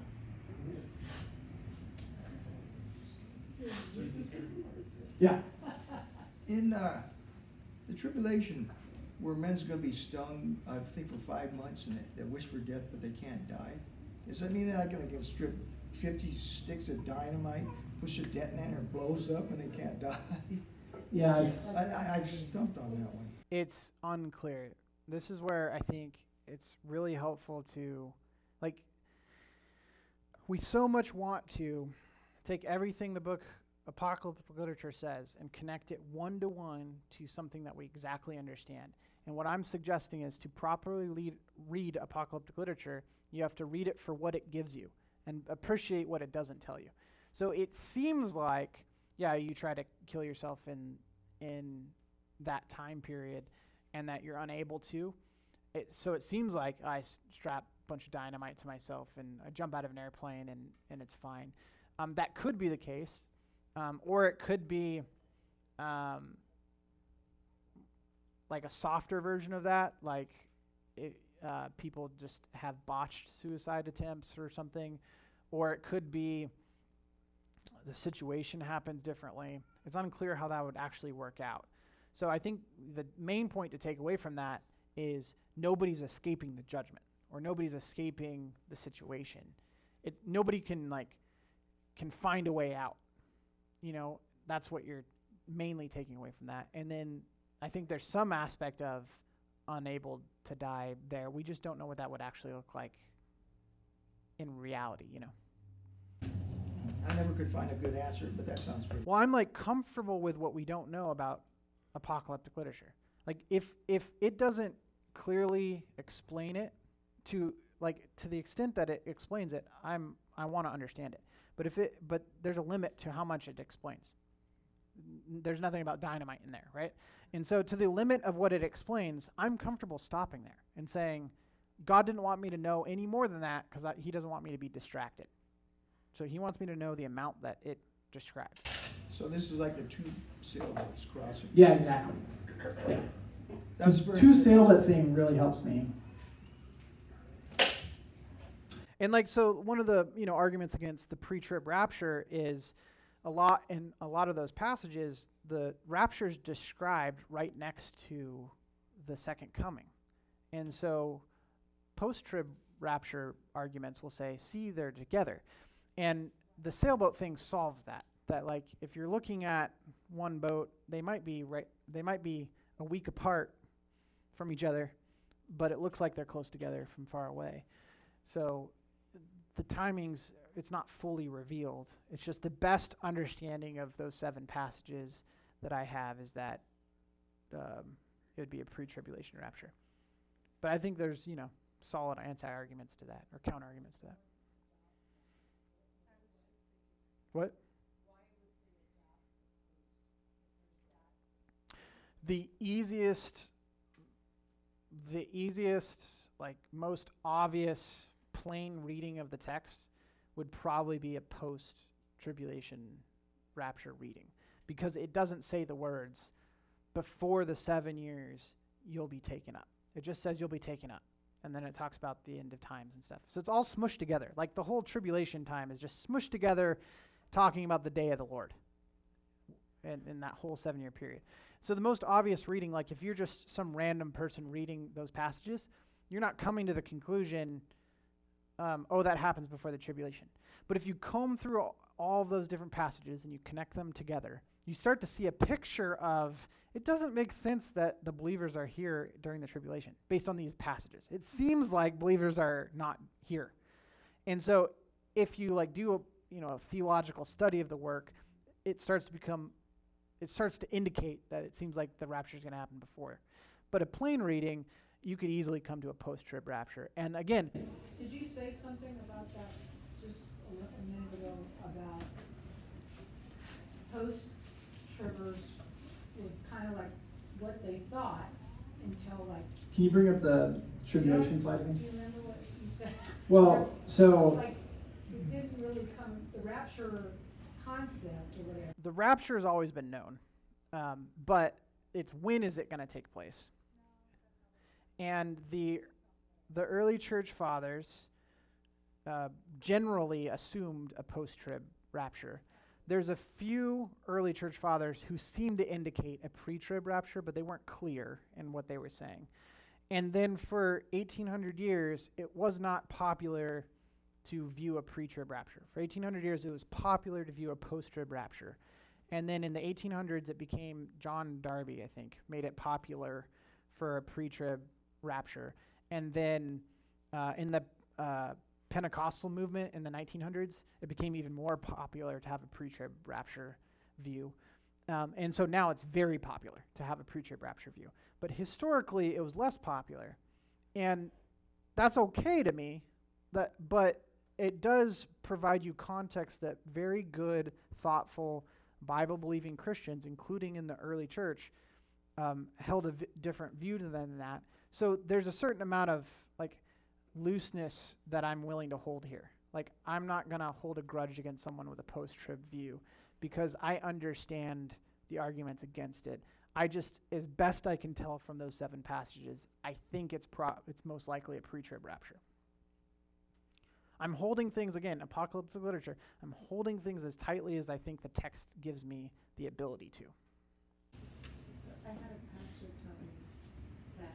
Yeah. In uh, the tribulation, where men's going to be stung, I think, for five months, and they, they whisper death, but they can't die. Does that mean they're not going to get stripped fifty sticks of dynamite, push a detonator, and blows up, and they can't die? Yeah, it's, I, I, I've stumped on that one. It's unclear. This is where I think it's really helpful to, like, we so much want to take everything the book apocalyptic literature says and connect it one-to-one to something that we exactly understand. And what I'm suggesting is to properly lead, read apocalyptic literature, you have to read it for what it gives you and appreciate what it doesn't tell you. So it seems like, yeah, you try to kill yourself in in that time period and that you're unable to. It, so it seems like I s- strap a bunch of dynamite to myself and I jump out of an airplane and, and it's fine. Um, that could be the case. Um, or it could be um, like a softer version of that, like it, uh, people just have botched suicide attempts or something. Or it could be the situation happens differently. It's unclear how that would actually work out. So I think the main point to take away from that is nobody's escaping the judgment or nobody's escaping the situation. It, nobody can like can find a way out. You know, that's what you're mainly taking away from that. And then I think there's some aspect of unable to die there. We just don't know what that would actually look like in reality, you know. I never could find a good answer, but that sounds pretty. Well, I'm like comfortable with what we don't know about apocalyptic literature. Like if if it doesn't clearly explain it to like to the extent that it explains it, I'm I want to understand it. But if it but there's a limit to how much it explains. N- There's nothing about dynamite in there, right? And so to the limit of what it explains, I'm comfortable stopping there and saying, God didn't want me to know any more than that because he doesn't want me to be distracted. So he wants me to know the amount that it describes. So this is like the two sailboats crossing. Yeah, exactly. Yeah. That's The very two good. sailboat thing really helps me. And like so one of the, you know, arguments against the pre-trib rapture is a lot in a lot of those passages, the rapture is described right next to the second coming. And so post-trib rapture arguments will say, see, they're together. And the sailboat thing solves that. That like if you're looking at one boat, they might be right they might be a week apart from each other, but it looks like they're close together from far away. So the timings, it's not fully revealed. It's just the best understanding of those seven passages that I have is that um, it would be a pre-tribulation rapture. But I think there's, you know, solid anti-arguments to that, or counter-arguments to that. What? The easiest, the easiest, like most obvious, plain reading of the text would probably be a post-tribulation rapture reading, because it doesn't say the words, before the seven years you'll be taken up. It just says you'll be taken up. And then it talks about the end of times and stuff. So it's all smushed together. Like the whole tribulation time is just smushed together, talking about the day of the Lord in, in that whole seven-year period. So the most obvious reading, like if you're just some random person reading those passages, you're not coming to the conclusion, um, oh, that happens before the tribulation. But if you comb through all, all of those different passages and you connect them together, you start to see a picture of, it doesn't make sense that the believers are here during the tribulation based on these passages. It seems like believers are not here. And so if you like do a, you know, a theological study of the work, it starts to become, it starts to indicate that it seems like the rapture is going to happen before. But a plain reading, you could easily come to a post-trib rapture. And again, Did you say something about that just a li- a minute ago about post-tribbers was kind of like what they thought until like. Can you bring up the tribulation Do slide again? you remember what you said? Well, so Like, it didn't really come, the rapture concept or whatever. the rapture has always been known, um, but it's when is it going to take place? And the the early church fathers uh, generally assumed a post-trib rapture. There's a few early church fathers who seem to indicate a pre-trib rapture, but they weren't clear in what they were saying. And then for eighteen hundred years, it was not popular to view a pre-trib rapture. For eighteen hundred years, it was popular to view a post-trib rapture. And then in the eighteen hundreds, it became John Darby, I think, made it popular for a pre-trib rapture. And then uh, in the uh, Pentecostal movement in the nineteen hundreds, it became even more popular to have a pre-trib rapture view. Um, and so now it's very popular to have a pre-trib rapture view. But historically, it was less popular. And that's okay to me, that, but it does provide you context that very good, thoughtful, Bible-believing Christians, including in the early church, um, held a v- different view than that. So there's a certain amount of like looseness that I'm willing to hold here. Like I'm not going to hold a grudge against someone with a post-trib view because I understand the arguments against it. I just, as best I can tell from those seven passages, I think it's pro- it's most likely a pre-trib rapture. I'm holding things, again, apocalyptic literature, I'm holding things as tightly as I think the text gives me the ability to. I had a pastor tell me that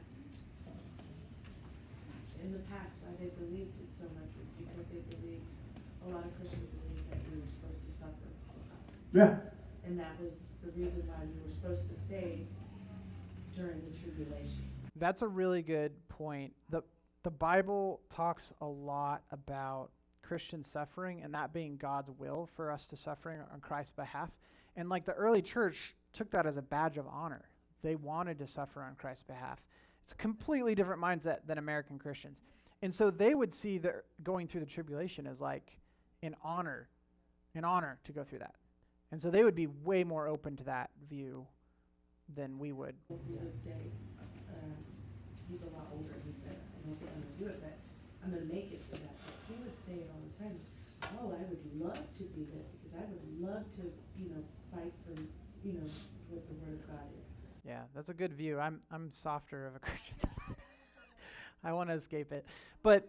in the past, why they believed it so much was because they believed, a lot of Christians believed that we were supposed to suffer. yeah, And that was the reason why we were supposed to stay during the tribulation. That's a really good point. The the Bible talks a lot about Christian suffering and that being God's will for us to suffer on Christ's behalf. And like the early church took that as a badge of honor. They wanted to suffer on Christ's behalf. It's a completely different mindset than American Christians. And so they would see the going through the tribulation as like an honor, an honor to go through that. And so they would be way more open to that view than we would. He would say, uh, he's a lot older, he said, I don't think I'm gonna do it, but I'm gonna make it for that. But he would say it all the time, oh, I would love to be this, because I would love to, you know, fight for, you know, what the word of God is. Yeah, that's a good view. I'm I'm softer of a Christian. I want to escape it. But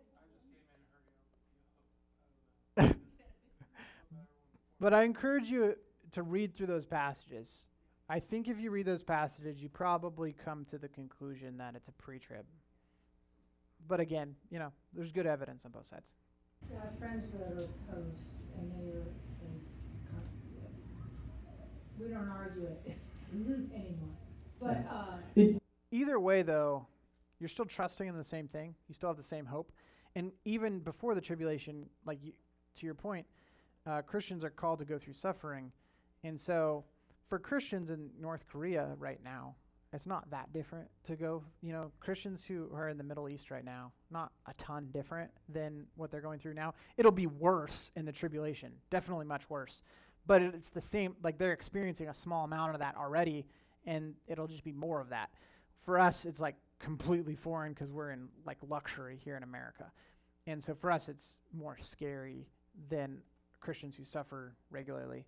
But I encourage you to read through those passages. I think if you read those passages, you probably come to the conclusion that it's a pre-trib. But again, you know, there's good evidence on both sides. I have friends that are opposed, and they are, and con- we don't argue it anymore. But, uh, It, Either way, though, you're still trusting in the same thing. You still have the same hope. And even before the tribulation, like you, to your point, uh, Christians are called to go through suffering. And so for Christians in North Korea right now, it's not that different to go, you know, Christians who are in the Middle East right now, not a ton different than what they're going through now. It'll be worse in the tribulation, definitely much worse. But it, it's the same, like they're experiencing a small amount of that already, and it'll just be more of that. For us, it's like completely foreign because we're in like luxury here in America. And so for us, it's more scary than Christians who suffer regularly.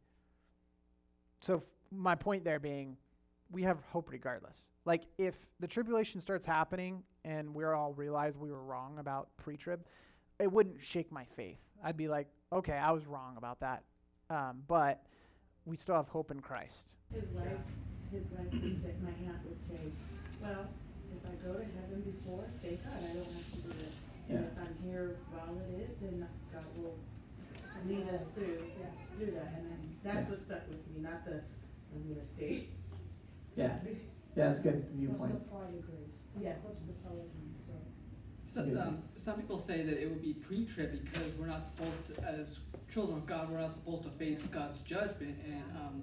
So f- my point there being, we have hope regardless. Like if the tribulation starts happening and we all realize we were wrong about pre-trib, it wouldn't shake my faith. I'd be like, okay, I was wrong about that. Um, but we still have hope in Christ. His wife, his wife would say, my aunt would say, well, if I go to heaven before, thank God I don't have to do it. And Yeah. if I'm here while it is, then God will lead us through, through that. And then that's Yeah. what stuck with me, not the, I'm gonna stay. yeah, yeah, that's a good no viewpoint. supply to grace. Yeah. What's the Sullivan, so. So, Yeah. um, some people say that it would be pre-trib because we're not supposed to, as children of God, we're not supposed to face God's judgment, and um,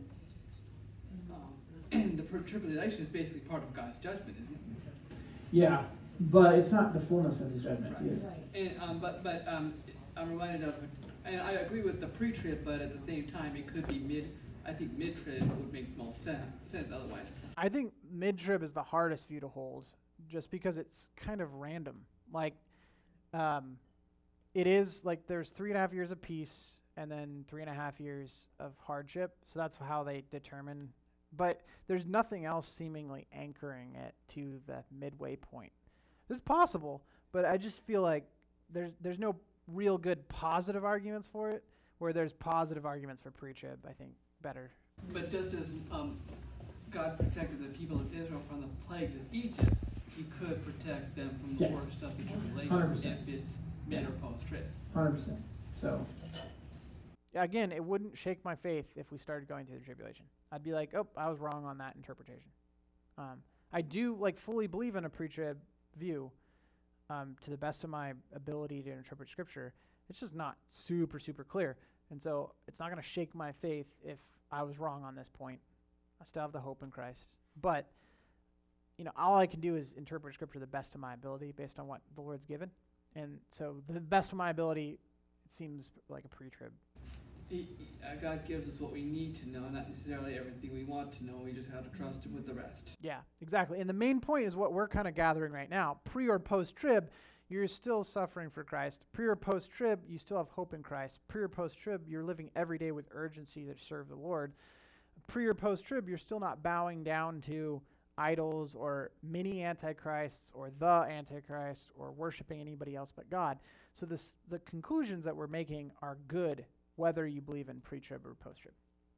um, and the tribulation is basically part of God's judgment, isn't it? Yeah, but it's not the fullness of his judgment Right. either. Right. And um, but but um, I'm reminded of, and I agree with the pre-trib, but at the same time, it could be mid. I think mid-trib would make most sense. Sense otherwise. I think mid-trib is the hardest view to hold just because it's kind of random. Like, um, it is like there's three and a half years of peace and then three and a half years of hardship. So that's how they determine. But there's nothing else seemingly anchoring it to the midway point. It's possible, but I just feel like there's there's no real good positive arguments for it, where there's positive arguments for pre-trib, I think, better. But just as um, God protected the people of Israel from the plagues of Egypt, He could protect them from the Yes. worst of the one hundred tribulation percent. if it's mid or post-trib. one hundred percent. So, Yeah, again, it wouldn't shake my faith if we started going through the tribulation. I'd be like, oh, I was wrong on that interpretation. Um, I do like fully believe in a pre-trib view um, to the best of my ability to interpret Scripture. It's just not super, super clear. And so it's not going to shake my faith if I was wrong on this point. I still have the hope in Christ. But, you know, all I can do is interpret Scripture the best of my ability based on what the Lord's given. And so the best of my ability, it seems like a pre-trib. He, he- uh, God gives us what we need to know, not necessarily everything we want to know. We just have to trust Him with the rest. Yeah, exactly. And the main point is what we're kind of gathering right now. Pre or post-trib, you're still suffering for Christ. Pre or post-trib, you still have hope in Christ. Pre or post-trib, you're living every day with urgency to serve the Lord. Pre or post-trib, you're still not bowing down to idols or mini antichrists or the antichrist or worshiping anybody else but God. So this the conclusions that we're making are good whether you believe in pre-trib or post-trib.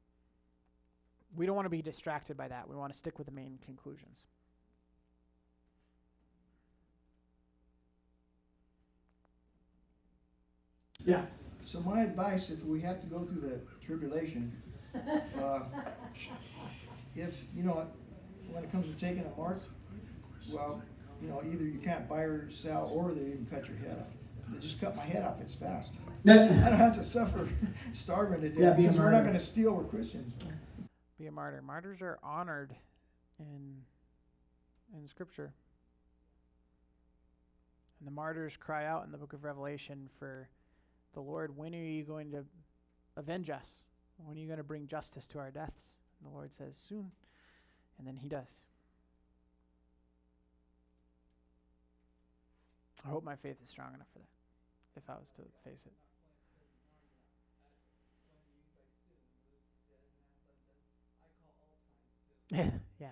We don't want to be distracted by that. We want to stick with the main conclusions. yeah, So my advice, if we have to go through the tribulation, uh, if, you know, when it comes to taking a mark, well, you know, either you can't buy or sell, or they even cut your head off. They just cut my head off, it's fast. I don't have to suffer starving to death, Yeah, be a because we're not martyr. gonna steal, we're Christians. Be a martyr. Martyrs are honored in in Scripture. And the martyrs cry out in the book of Revelation for the Lord, when are you going to avenge us? When are you going to bring justice to our deaths? And the Lord says, soon. And then he does. I hope my faith is strong enough for that, if I was to face it. Yeah, yeah.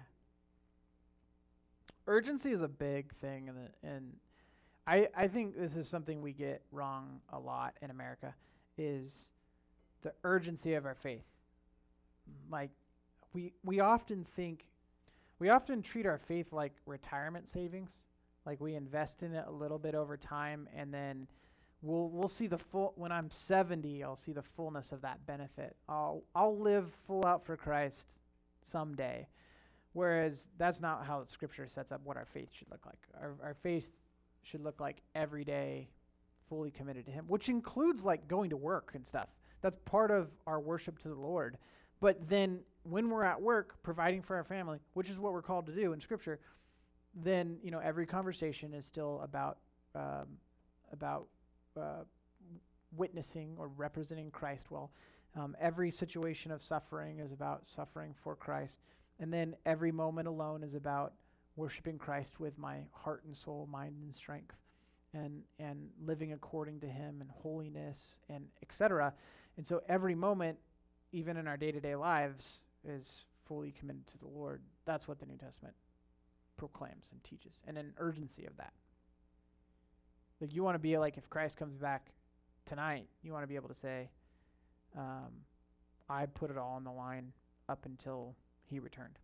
Urgency is a big thing, and and I I think this is something we get wrong a lot in America, is the urgency of our faith. Like we we often think, we often treat our faith like retirement savings, like we invest in it a little bit over time, and then we'll we'll see the full. When I'm seventy, I'll see the fullness of that benefit. I'll I'll live full out for Christ someday. Whereas that's not how Scripture sets up what our faith should look like. Our, our faith should look like every day fully committed to Him, which includes like going to work and stuff. That's part of our worship to the Lord. But then when we're at work, providing for our family, which is what we're called to do in Scripture, then, you know, every conversation is still about um, about uh, witnessing or representing Christ well. Um, every situation of suffering is about suffering for Christ. And then every moment alone is about worshiping Christ with my heart and soul, mind and strength, and and living according to Him and holiness and et cetera. And so every moment, even in our day-to-day lives, is fully committed to the Lord. That's what the New Testament proclaims and teaches, and an urgency of that. Like you want to be like, if Christ comes back tonight, you want to be able to say, um, I put it all on the line up until He returned.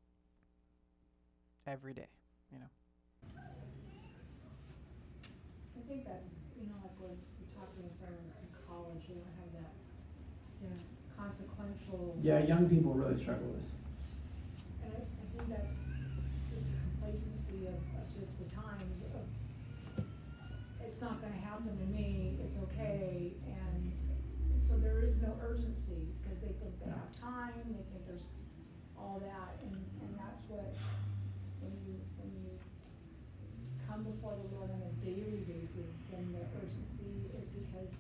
Every day, you know. I think that's, you know, like when we're talking to someone in college, they don't have that Yeah. consequential. Yeah, young people really struggle with this. And I, I think that's just a complacency of, of just the times of, it's not gonna happen to me, it's okay, and so there is no urgency, because they think they have time, they think there's all that, and, and that's what, when you, when you come before the Lord on a daily basis, then the urgency is because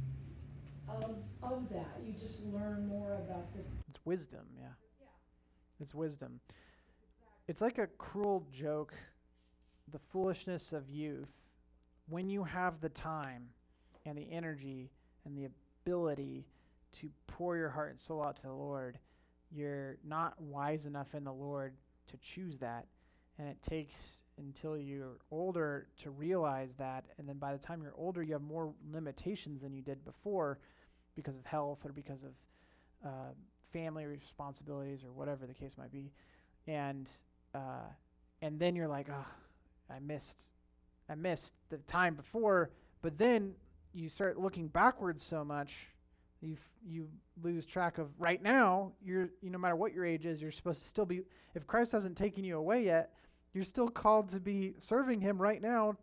of, of that, you just learn more about the. It's wisdom, yeah. It's wisdom. It's like a cruel joke, the foolishness of youth. When you have the time and the energy and the ability to pour your heart and soul out to the Lord, you're not wise enough in the Lord to choose that. And it takes until you're older to realize that. And then by the time you're older, you have more limitations than you did before because of health or because of uh, family responsibilities or whatever the case might be. And uh, and then you're like, oh, I missed, I missed the time before. But then you start looking backwards so much, you you lose track of right now. You're you no matter what your age is, you're supposed to still be. If Christ hasn't taken you away yet, you're still called to be serving Him right now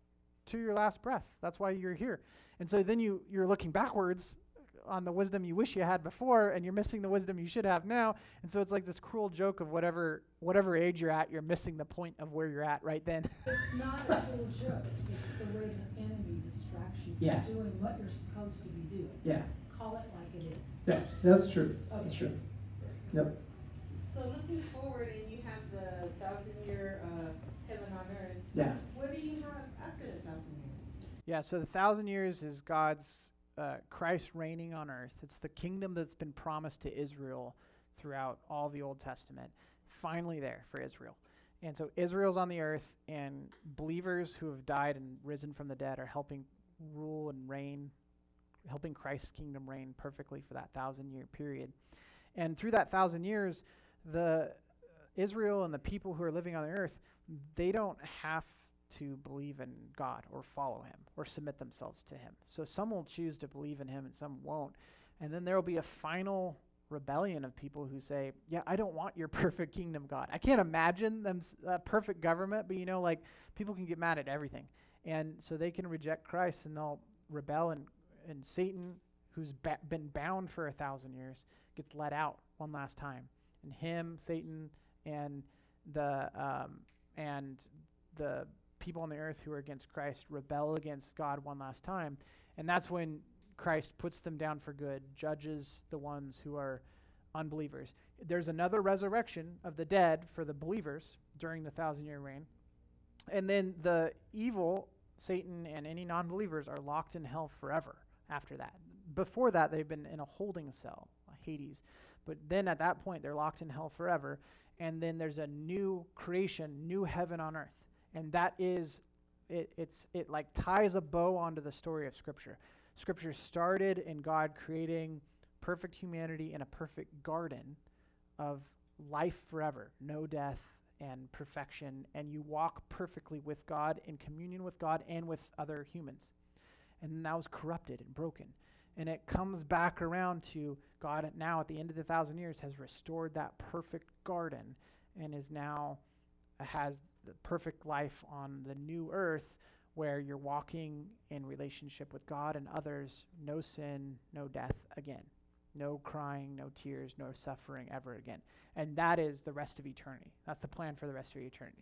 to your last breath. That's why you're here. And so then you you're looking backwards on the wisdom you wish you had before, and you're missing the wisdom you should have now. And so it's like this cruel joke of whatever whatever age you're at, you're missing the point of where you're at right then. It's not a full joke, it's the way the enemy distracts you Yeah. from doing what you're supposed to be doing. Yeah, Call it like it is. yeah, that's true. That's Okay. true. Yep. So looking forward, and you have the thousand year uh, heaven on earth. Yeah. What do you have after the thousand years? Yeah, so the thousand years is God's, uh, Christ reigning on earth. It's the kingdom that's been promised to Israel throughout all the Old Testament. Finally there for Israel. And so Israel's on the earth, and believers who have died and risen from the dead are helping rule and reign, helping Christ's kingdom reign perfectly for that thousand year period. And through that thousand years, the Israel and the people who are living on the earth, they don't have to believe in God or follow Him or submit themselves to Him. So some will choose to believe in Him and some won't. And then there will be a final rebellion of people who say, yeah, I don't want your perfect kingdom, God. I can't imagine them s- a perfect government, but you know, like people can get mad at everything. And so they can reject Christ and they'll rebel, and, and Satan, who's ba- been bound for a thousand years, gets let out one last time. And him, Satan, and the um, and the people on the earth who are against Christ rebel against God one last time. And that's when Christ puts them down for good, judges the ones who are unbelievers. There's another resurrection of the dead for the believers during the thousand-year reign. And then the evil, Satan and any non-believers, are locked in hell forever after that. Before that, they've been in a holding cell, Hades. But then at that point, they're locked in hell forever. And then there's a new creation, new heaven on earth. And that is, it, it's it like ties a bow onto the story of Scripture. Scripture started in God creating perfect humanity in a perfect garden of life forever, no death and perfection, and you walk perfectly with God, in communion with God and with other humans. And that was corrupted and broken. And it comes back around to God now at the end of the thousand years has restored that perfect garden and is now uh, has the perfect life on the new earth where you're walking in relationship with God and others, no sin, no death again, no crying, no tears, no suffering ever again. And that is the rest of eternity. That's the plan for the rest of eternity.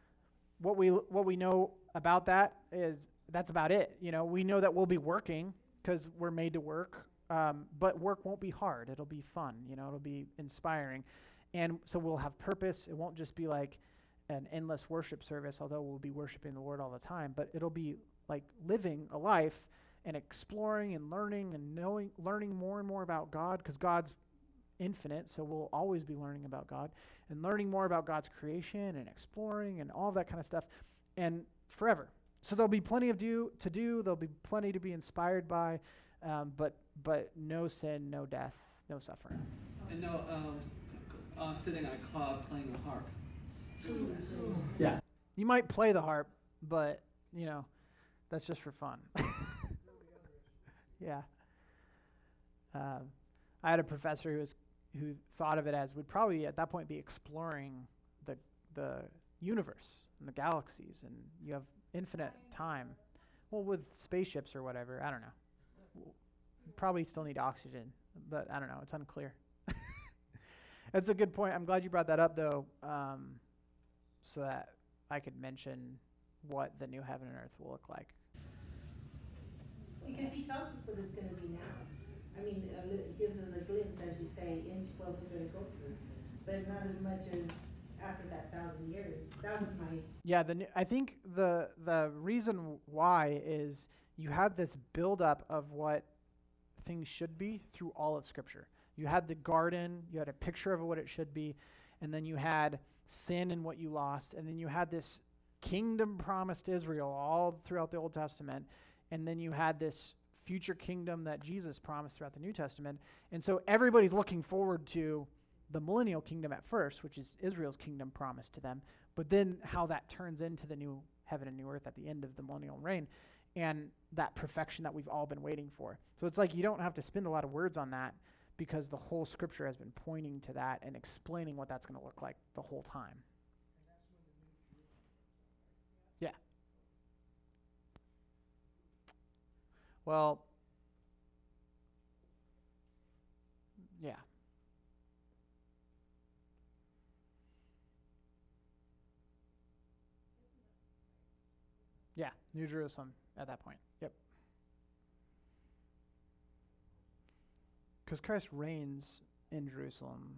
What we what we know about that is that's about it. You know, we know that we'll be working because we're made to work, um, but work won't be hard. It'll be fun. You know, it'll be inspiring, and so we'll have purpose. It won't just be like an endless worship service, although we'll be worshiping the Lord all the time. But it'll be like living a life and exploring and learning and knowing, learning more and more about God, because God's infinite, so we'll always be learning about God and learning more about God's creation and exploring and all that kind of stuff, and forever. So there'll be plenty of do to do. There'll be plenty to be inspired by, um, but but no sin, no death, no suffering. And no um, uh, sitting on a cloud playing the harp. Yeah. You might play the harp, but you know, that's just for fun. Yeah. Um, I had a professor who was who thought of it as would probably at that point be exploring the the universe and the galaxies, and you have infinite time. Well, with spaceships or whatever, I don't know. We'll probably still need oxygen, but I don't know. It's unclear. That's a good point. I'm glad you brought that up, though, um, so that I could mention what the new heaven and earth will look like. Because he tells us what it's gonna be now. I mean, a li- it gives us a glimpse, as you say, into what we're gonna go through, but not as much as after that thousand years. That was my, Yeah, the new, I think the the reason why is you had this buildup of what things should be through all of Scripture. You had the garden, you had a picture of what it should be, and then you had sin and what you lost, and then you had this kingdom promised Israel all throughout the Old Testament, and then you had this future kingdom that Jesus promised throughout the New Testament. And so everybody's looking forward to the millennial kingdom at first, which is Israel's kingdom promised to them, but then how that turns into the new heaven and new earth at the end of the millennial reign, and that perfection that we've all been waiting for. So it's like you don't have to spend a lot of words on that, because the whole Scripture has been pointing to that and explaining what that's going to look like the whole time. Yeah. Well, yeah. Yeah, New Jerusalem at that point. Yep. Because Christ reigns in Jerusalem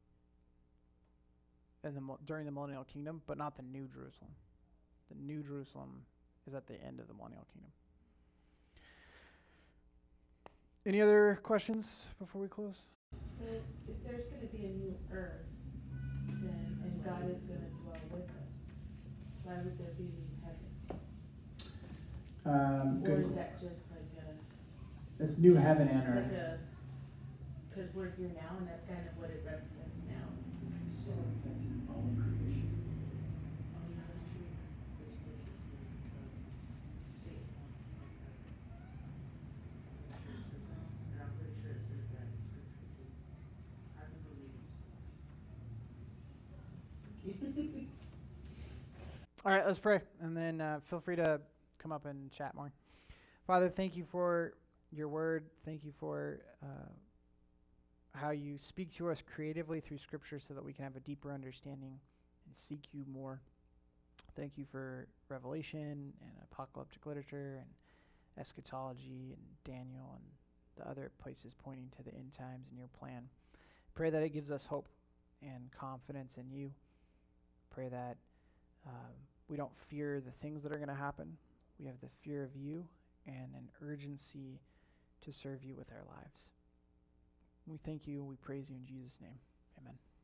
in the, mil- during the millennial kingdom, but not the New Jerusalem. The New Jerusalem is at the end of the millennial kingdom. Any other questions before we close? so if there's gonna be a new earth, then, and God is gonna dwell with us, why would there be a new heaven? Um, Or is good. that just like a, It's new heaven and like earth. a, cause we're here now and that's kind of what it represents now. So, All of creation. oh yeah, that's true. See. All right, let's pray, and then uh, feel free to come up and chat more. Father, thank you for your word. Thank you for uh, how you speak to us creatively through Scripture so that we can have a deeper understanding and seek you more. Thank you for Revelation and apocalyptic literature and eschatology and Daniel and the other places pointing to the end times and your plan. Pray that it gives us hope and confidence in you. Pray that um, we don't fear the things that are going to happen. We have the fear of you and an urgency to serve you with our lives. We thank you. We praise you in Jesus' name. Amen.